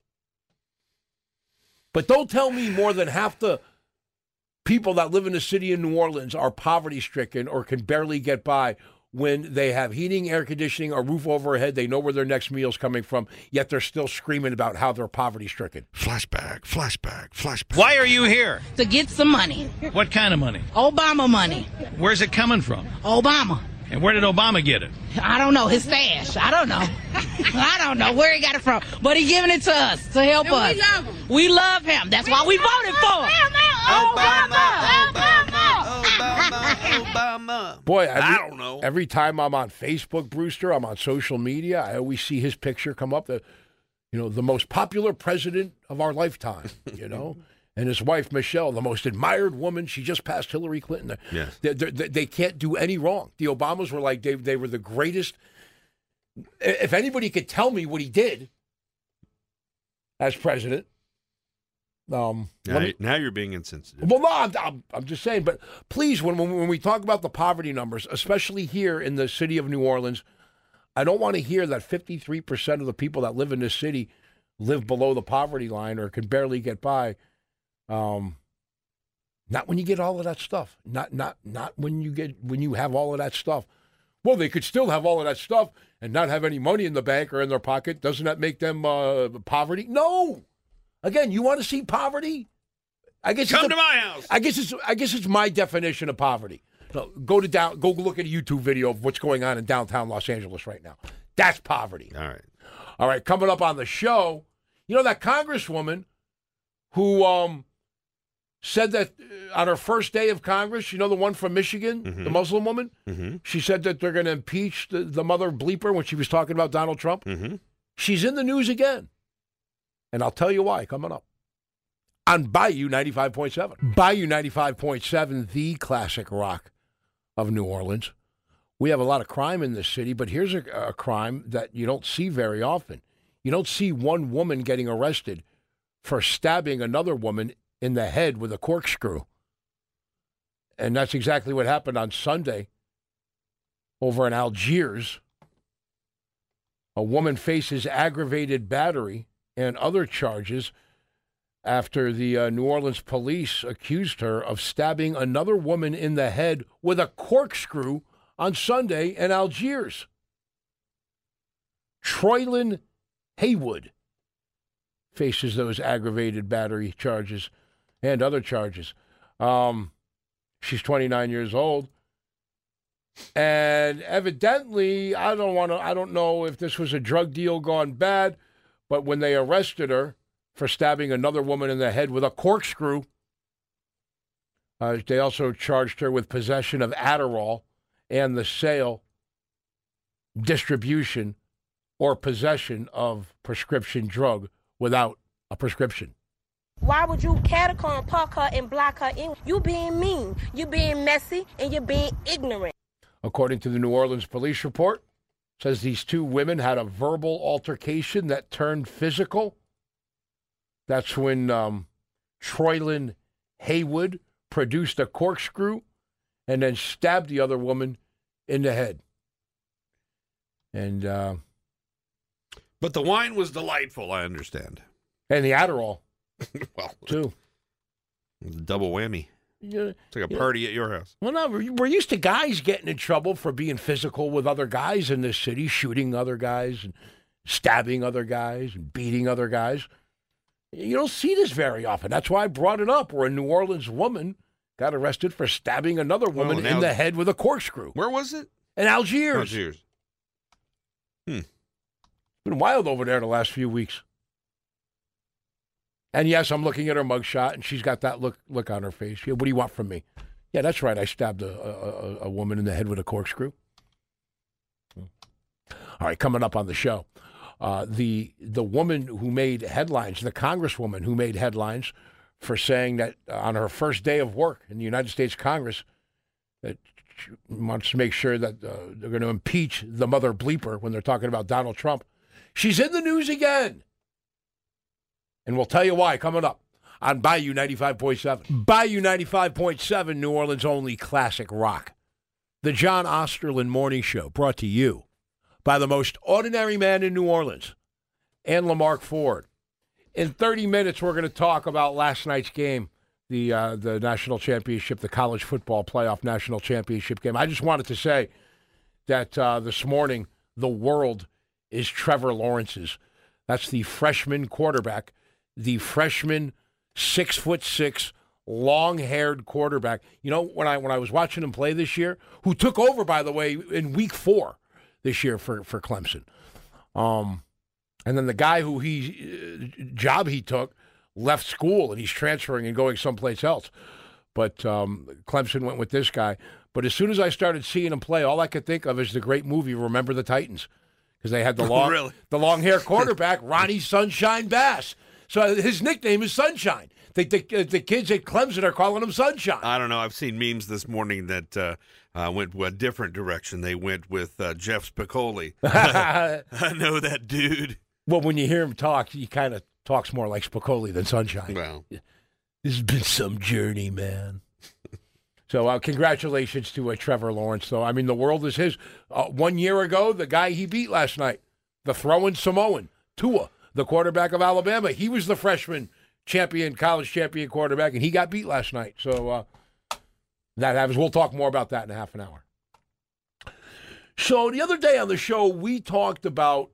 But don't tell me more than half the people that live in the city of New Orleans are poverty-stricken or can barely get by when they have heating, air conditioning, a roof overhead. They know where their next meal's coming from, yet they're still screaming about how they're poverty-stricken. Flashback, flashback, flashback. Why are you here? To get some money. What kind of money? Obama money. Where's it coming from? Obama. And where did Obama get it? I don't know. His stash. I don't know. I don't know where he got it from. But he giving it to us to help And us. we love him. We love him. That's why we voted for him. Obama, Obama, Obama, Obama. Boy, every, I don't know. Every time I'm on Facebook, Brewster, I'm on social media, I always see his picture come up. The, you know, the most popular president of our lifetime, you know, and his wife, Michelle, the most admired woman. She just passed Hillary Clinton. Yes. They, they, they can't do any wrong. The Obamas were like, they, they were the greatest. If anybody could tell me what he did as president. Um, Now, me, now you're being insensitive. well, no, I'm, I'm, I'm just saying. But please, when, when when we talk about the poverty numbers, especially here in the city of New Orleans, I don't want to hear that fifty-three percent of the people that live in this city live below the poverty line or can barely get by. Um, not when you get all of that stuff. Not not not when you get when you have all of that stuff. Well, they could still have all of that stuff and not have any money in the bank or in their pocket. Doesn't that make them uh, poverty? No. Again, you want to see poverty? I guess Come it's a, to my house. I guess it's I guess it's my definition of poverty. No, go to down. Go look at a YouTube video of what's going on in downtown Los Angeles right now. That's poverty. All right. All right. Coming up on the show, you know that congresswoman who um said that uh, on her first day of Congress, you know the one from Michigan, Mm-hmm. the Muslim woman. Mm-hmm. She said that they're going to impeach the, the mother bleeper when she was talking about Donald Trump. Mm-hmm. She's in the news again. And I'll tell you why coming up on Bayou ninety-five point seven. Bayou ninety-five point seven, the classic rock of New Orleans. We have a lot of crime in this city, but here's a, a crime that you don't see very often. You don't see one woman getting arrested for stabbing another woman in the head with a corkscrew. And that's exactly what happened on Sunday over in Algiers. A woman faces aggravated battery and other charges after the uh, New Orleans police accused her of stabbing another woman in the head with a corkscrew on Sunday in Algiers. Troylyn Haywood faces those aggravated battery charges and other charges. Um, she's twenty-nine years old. And evidently, I don't want to, I don't know if this was a drug deal gone bad, but when they arrested her for stabbing another woman in the head with a corkscrew, uh, they also charged her with possession of Adderall and the sale, distribution, or possession of prescription drug without a prescription. Why would you catacomb, park her, and block her in? You being mean, you being messy, and you're being ignorant. According to the New Orleans police report, says these two women had a verbal altercation that turned physical. That's when um, Troylyn Haywood produced a corkscrew and then stabbed the other woman in the head. And uh, but the wine was delightful, I understand. And the Adderall, well, too. Double whammy. Yeah, it's like a yeah. party at your house. Well, no, we're used to guys getting in trouble for being physical with other guys in this city, shooting other guys and stabbing other guys and beating other guys. You don't see this very often. That's why I brought it up, where a New Orleans woman got arrested for stabbing another woman oh, in the head with a corkscrew. Where was it? In Algiers. Algiers. Hmm. It's been wild over there the last few weeks. And yes, I'm looking at her mugshot, and she's got that look look on her face. Yeah, what do you want from me? Yeah, that's right. I stabbed a, a, a woman in the head with a corkscrew. All All right, coming up on the show, uh, the the woman who made headlines, the congresswoman who made headlines for saying that on her first day of work in the United States Congress, that she wants to make sure that uh, they're going to impeach the mother bleeper when they're talking about Donald Trump. She's in the news again. And we'll tell you why coming up on Bayou ninety-five point seven. Bayou ninety-five point seven, New Orleans' only classic rock. The John Osterlin Morning Show, brought to you by the most ordinary man in New Orleans, and Lamarck Ford. In thirty minutes, we're going to talk about last night's game, the uh, the national championship, the college football playoff national championship game. I just wanted to say that uh, this morning, the world is Trevor Lawrence's. That's the freshman quarterback, the freshman six foot six, long-haired quarterback. You know, when I when I was watching him play this year, who took over, by the way, in week four this year for, for Clemson. Um, and then the guy who he uh, job he took left school, and he's transferring and going someplace else. But um, Clemson went with this guy. But as soon as I started seeing him play, all I could think of is the great movie Remember the Titans, because they had the long, really? the long-hair quarterback, Ronnie Sunshine Bass. So his nickname is Sunshine. The, the, the kids at Clemson are calling him Sunshine. I don't know. I've seen memes this morning that uh, uh, went a different direction. They went with uh, Jeff Spicoli. I know that dude. Well, when you hear him talk, he kind of talks more like Spicoli than Sunshine. Well, this has been some journey, man. So uh, congratulations to uh, Trevor Lawrence, though. I mean, the world is his. Uh, one year ago, the guy he beat last night, the throwing Samoan, Tua, the quarterback of Alabama, he was the freshman champion, college champion quarterback, and he got beat last night. So uh, that happens. We'll talk more about that in a half an hour. So the other day on the show, we talked about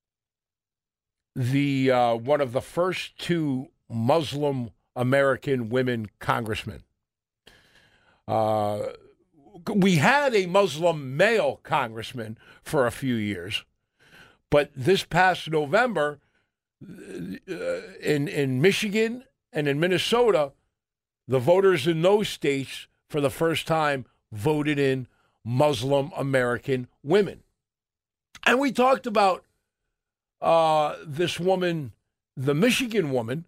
the uh, one of the first two Muslim American women congressmen. Uh, we had a Muslim male congressman for a few years, but this past November, uh, in in Michigan and in Minnesota, the voters in those states for the first time voted in Muslim American women. And we talked about uh, this woman, the Michigan woman,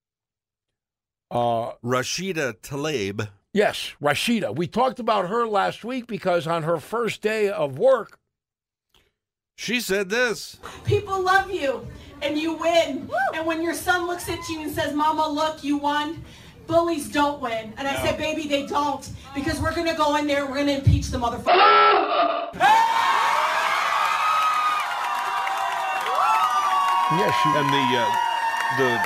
uh, Rashida Tlaib. Yes, Rashida. We talked about her last week because on her first day of work, she said this. People love you and you win. Woo! And when your son looks at you and says, Mama, look, you won, bullies don't win. And I no. said, baby, they don't, because we're going to go in there and we're going to impeach the motherfucker. Yes, she... And the, uh, the,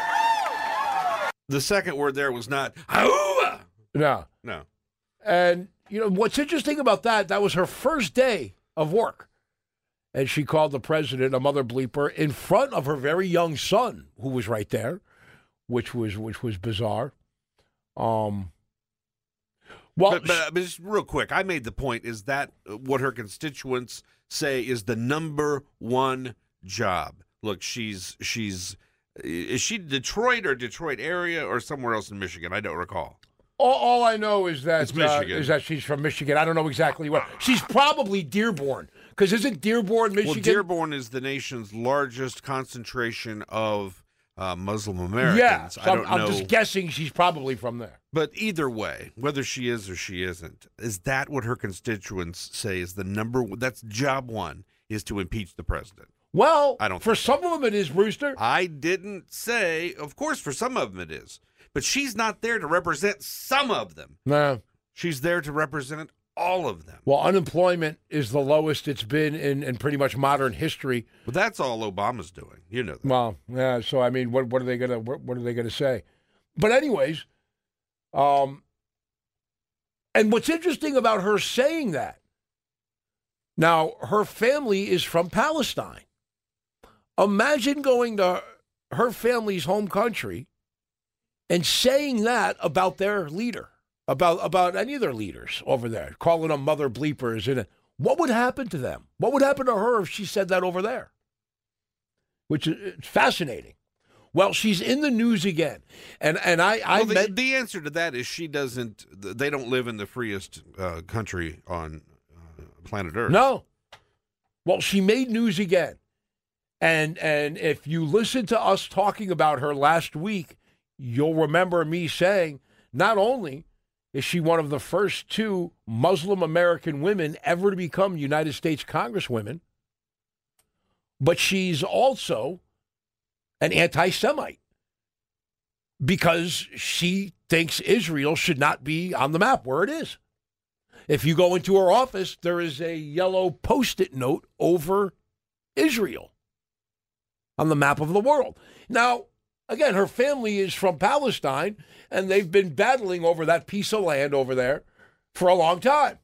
the second word there was not, Ahoo! No. No. And, you know, what's interesting about that, that was her first day of work. And she called the president a mother bleeper in front of her very young son, who was right there, which was which was bizarre. Um, well, but, but, but just real quick, I made the point, is that what her constituents say is the number one job? Look, she's, she's, is she Detroit or Detroit area or somewhere else in Michigan? I don't recall. All, all I know is that it's Michigan. Uh, is that she's from Michigan. I don't know exactly where. She's probably Dearborn, because isn't Dearborn, Michigan? Well, Dearborn is the nation's largest concentration of uh, Muslim Americans. Yeah, so I don't I'm, know. I'm just guessing she's probably from there. But either way, whether she is or she isn't, is that what her constituents say is the number? That's job one, is to impeach the president. Well, I don't for think some so. of them it is, Brewster. I didn't say. Of course, for some of them it is. But she's not there to represent some of them. No. She's there to represent all of them. Well, unemployment is the lowest it's been in, in pretty much modern history. But that's all Obama's doing. You know that. Well, yeah, so I mean, what what are they gonna what, what are they gonna say? But anyways, um and what's interesting about her saying that, now her family is from Palestine. Imagine going to her family's home country and saying that about their leader, about about any of their leaders over there, calling them mother bleepers. And what would happen to them? What would happen to her if she said that over there? Which is fascinating. Well, she's in the news again. And and I, I well, the, met... the answer to that is she doesn't, they don't live in the freest uh, country on uh, planet Earth. No. Well, she made news again. And and if you listen to us talking about her last week, you'll remember me saying not only is she one of the first two Muslim American women ever to become United States Congresswomen, but she's also an anti-Semite because she thinks Israel should not be on the map where it is. If you go into her office, there is a yellow Post-it note over Israel on the map of the world. Now, again, her family is from Palestine, and they've been battling over that piece of land over there for a long time.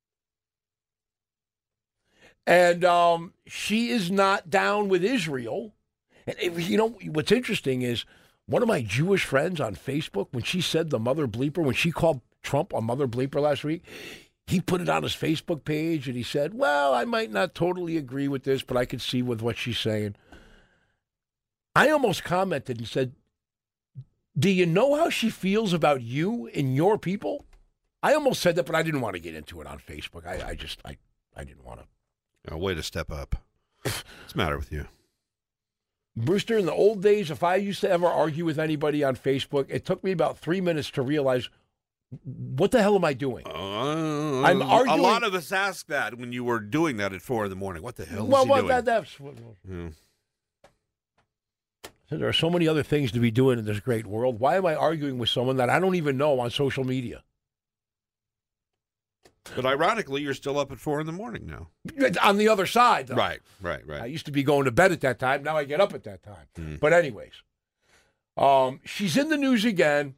And um, she is not down with Israel. And, you know, what's interesting is one of my Jewish friends on Facebook, when she said the mother bleeper, when she called Trump a mother bleeper last week, he put it on his Facebook page, and he said, well, I might not totally agree with this, but I can see with what she's saying. I almost commented and said, do you know how she feels about you and your people? I almost said that, but I didn't want to get into it on Facebook. I, I just, I, I didn't want to. A way to step up. What's the matter with you? Brewster, in the old days, if I used to ever argue with anybody on Facebook, it took me about three minutes to realize, what the hell am I doing? Uh, I'm arguing. A lot of us ask that when you were doing that at four in the morning. What the hell well, is he well, doing? That, that's, well, yeah. There are so many other things to be doing in this great world. Why am I arguing with someone that I don't even know on social media? But ironically, you're still up at four in the morning now. On the other side, though. Right, right, right. I used to be going to bed at that time. Now I get up at that time. Mm. But anyways, um, she's in the news again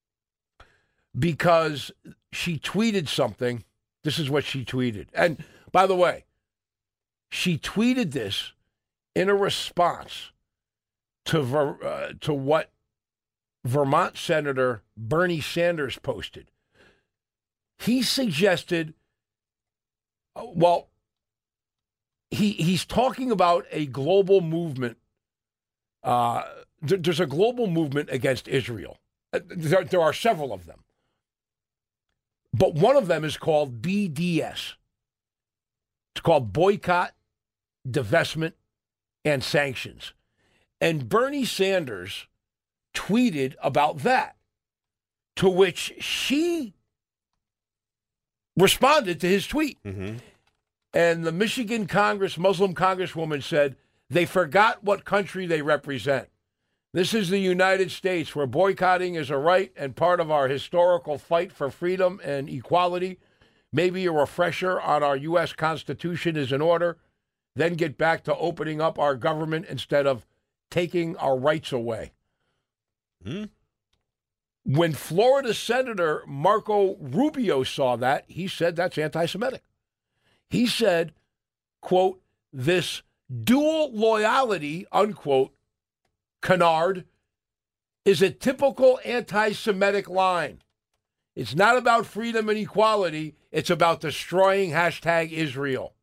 because she tweeted something. This is what she tweeted. And by the way, she tweeted this in a response to Ver, uh, to what Vermont Senator Bernie Sanders posted. He suggested, uh, well, he he's talking about a global movement. Uh, th- there's a global movement against Israel. Uh, there, there are several of them. But one of them is called B D S. It's called Boycott, Divestment, and Sanctions. And Bernie Sanders tweeted about that, to which she responded to his tweet. Mm-hmm. And the Michigan Congress, Muslim Congresswoman said, they forgot what country they represent. This is the United States, where boycotting is a right and part of our historical fight for freedom and equality. Maybe a refresher on our U S Constitution is in order. Then get back to opening up our government instead of taking our rights away. Hmm? When Florida Senator Marco Rubio saw that, he said that's anti-Semitic. He said, quote, this dual loyalty, unquote, canard, is a typical anti-Semitic line. It's not about freedom and equality. It's about destroying hashtag Israel.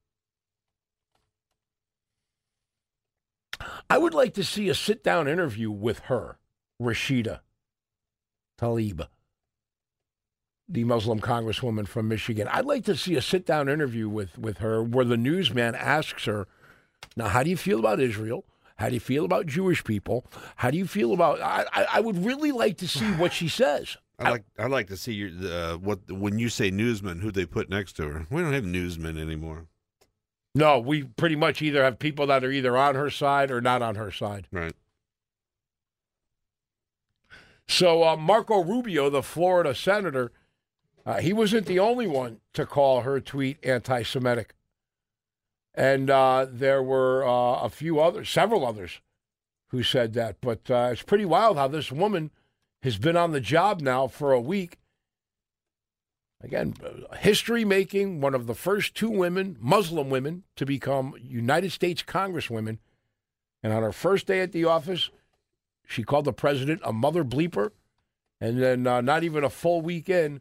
I would like to see a sit-down interview with her, Rashida Tlaib, the Muslim Congresswoman from Michigan. I'd like to see a sit-down interview with, with her where the newsman asks her, now, how do you feel about Israel? How do you feel about Jewish people? How do you feel about... I, I, I would really like to see what she says. I'd like, I'd like to see your, uh, what when you say newsman, who they put next to her. We don't have newsmen anymore. No, we pretty much either have people that are either on her side or not on her side. Right. So uh, Marco Rubio, the Florida senator, uh, he wasn't the only one to call her tweet anti-Semitic. And uh, there were uh, a few others, several others, who said that. But uh, it's pretty wild how this woman has been on the job now for a week. Again, history-making, one of the first two women, Muslim women, to become United States Congresswomen. And on her first day at the office, she called the president a mother bleeper. And then uh, not even a full week in,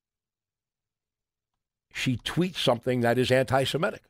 she tweets something that is anti-Semitic.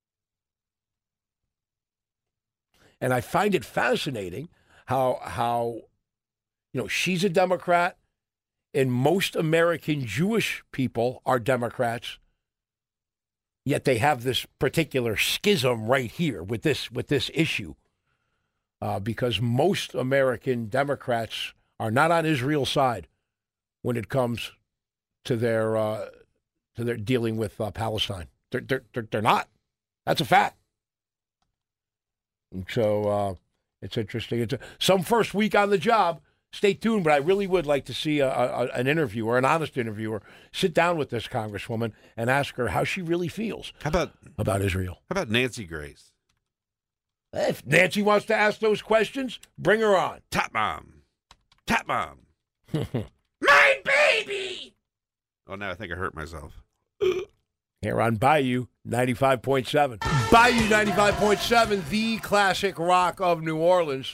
And I find it fascinating how, how, you know, she's a Democrat, and most American Jewish people are Democrats. Yet they have this particular schism right here with this with this issue, uh, because most American Democrats are not on Israel's side when it comes to their uh, to their dealing with uh, Palestine. They're, they're they're they're not. That's a fact. And so uh, it's interesting. It's a, some first week on the job. Stay tuned, but I really would like to see a, a, an interviewer, an honest interviewer, sit down with this congresswoman and ask her how she really feels how about, about Israel. How about Nancy Grace? If Nancy wants to ask those questions, bring her on. Top mom. Top mom. My baby! Oh, now I think I hurt myself. Here on Bayou ninety-five point seven. Bayou ninety-five point seven, the classic rock of New Orleans.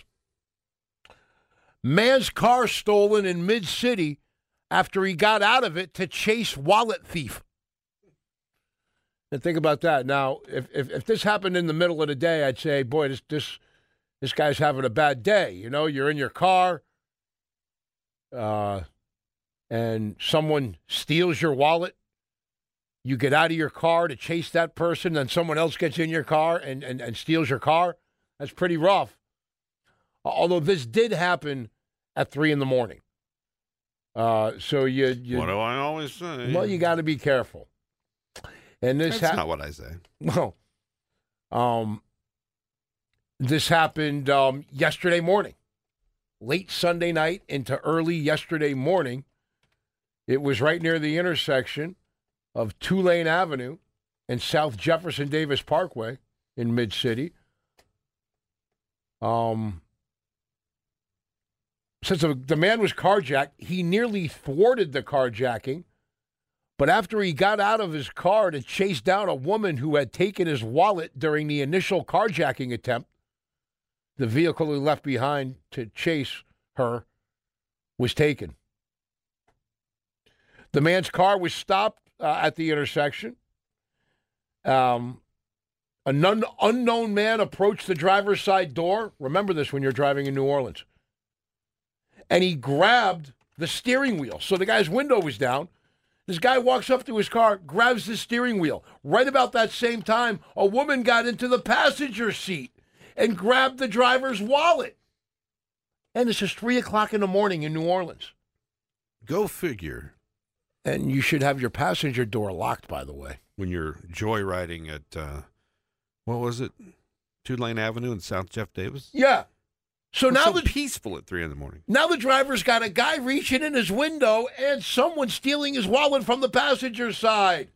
Man's car stolen in mid-city after he got out of it to chase wallet thief. And think about that. Now, if, if if this happened in the middle of the day, I'd say, boy, this this this guy's having a bad day. You know, you're in your car, uh, and someone steals your wallet. You get out of your car to chase that person, then someone else gets in your car and, and, and steals your car. That's pretty rough. Although this did happen at three in the morning. Uh, so you, you. What do I always say? Well, you got to be careful. And this That's ha- not what I say. Well, um, this happened um, yesterday morning, late Sunday night into early yesterday morning. It was right near the intersection of Tulane Avenue and South Jefferson Davis Parkway in Mid-City. Um, since the, the man was carjacked, he nearly thwarted the carjacking. But after he got out of his car to chase down a woman who had taken his wallet during the initial carjacking attempt, the vehicle he left behind to chase her was taken. The man's car was stopped uh, at the intersection. Um, an un- unknown man approached the driver's side door. Remember this when you're driving in New Orleans. And he grabbed the steering wheel. So the guy's window was down. This guy walks up to his car, grabs the steering wheel. Right about that same time, a woman got into the passenger seat and grabbed the driver's wallet. And it's just three o'clock in the morning in New Orleans. Go figure. And you should have your passenger door locked, by the way. When you're joyriding at, uh, what was it? Tulane Avenue in South Jeff Davis? Yeah. So It's now so the peaceful at three in the morning. Now the driver's got a guy reaching in his window and someone stealing his wallet from the passenger side.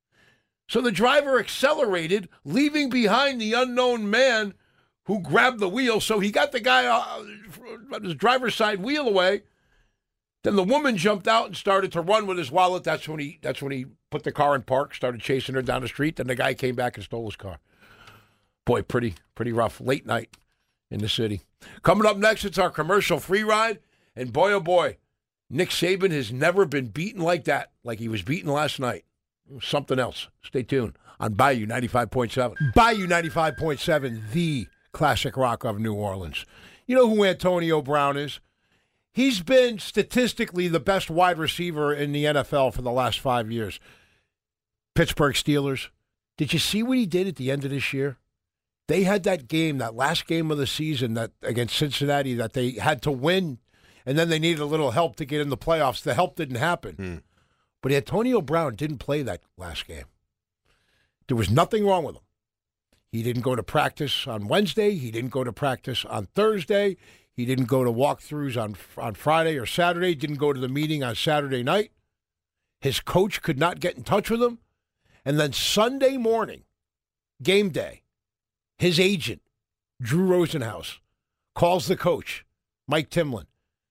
So the driver accelerated, leaving behind the unknown man who grabbed the wheel. So he got the guy uh, his driver's side wheel away. Then the woman jumped out and started to run with his wallet. That's when he that's when he put the car in park, started chasing her down the street. Then the guy came back and stole his car. Boy, pretty pretty rough. Late night in the city. Coming up next, it's our commercial free ride. And boy, oh boy, Nick Saban has never been beaten like that, like he was beaten last night. Something else. Stay tuned on Bayou ninety-five point seven. Bayou ninety-five point seven, the classic rock of New Orleans. You know who Antonio Brown is? He's been statistically the best wide receiver in the N F L for the last five years. Pittsburgh Steelers. Did you see what he did at the end of this year? They had that game, that last game of the season that against Cincinnati that they had to win, and then they needed a little help to get in the playoffs. The help didn't happen. Hmm. But Antonio Brown didn't play that last game. There was nothing wrong with him. He didn't go to practice on Wednesday. He didn't go to practice on Thursday. He didn't go to walkthroughs on, on Friday or Saturday. He didn't go to the meeting on Saturday night. His coach could not get in touch with him. And then Sunday morning, game day, his agent, Drew Rosenhaus, calls the coach, Mike Timlin,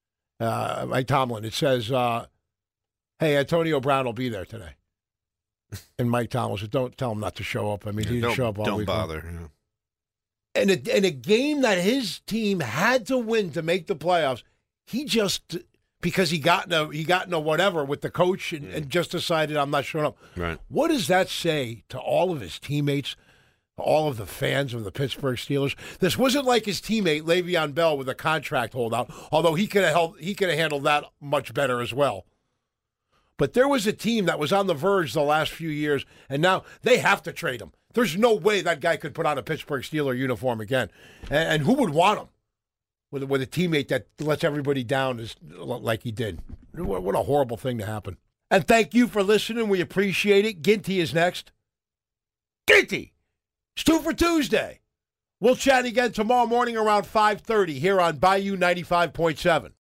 uh, Mike Tomlin. It says, uh, hey, Antonio Brown will be there today. And Mike Tomlin said, don't tell him not to show up. I mean, Yeah, he didn't don't- show up all don't week. bother, yeah. And a, and a game that his team had to win to make the playoffs, he just, because he got in a, he got in a whatever with the coach and, and just decided, I'm not showing up. Right. What does that say to all of his teammates, all of the fans of the Pittsburgh Steelers? This wasn't like his teammate Le'Veon Bell with a contract holdout, although he could have held, he could have handled that much better as well. But there was a team that was on the verge the last few years, and now they have to trade him. There's no way that guy could put on a Pittsburgh Steelers uniform again. And, and who would want him with, with a teammate that lets everybody down as, like he did? What, what a horrible thing to happen. And thank you for listening. We appreciate it. Ginty is next. Ginty! It's two for Tuesday. We'll chat again tomorrow morning around five thirty here on Bayou ninety-five point seven.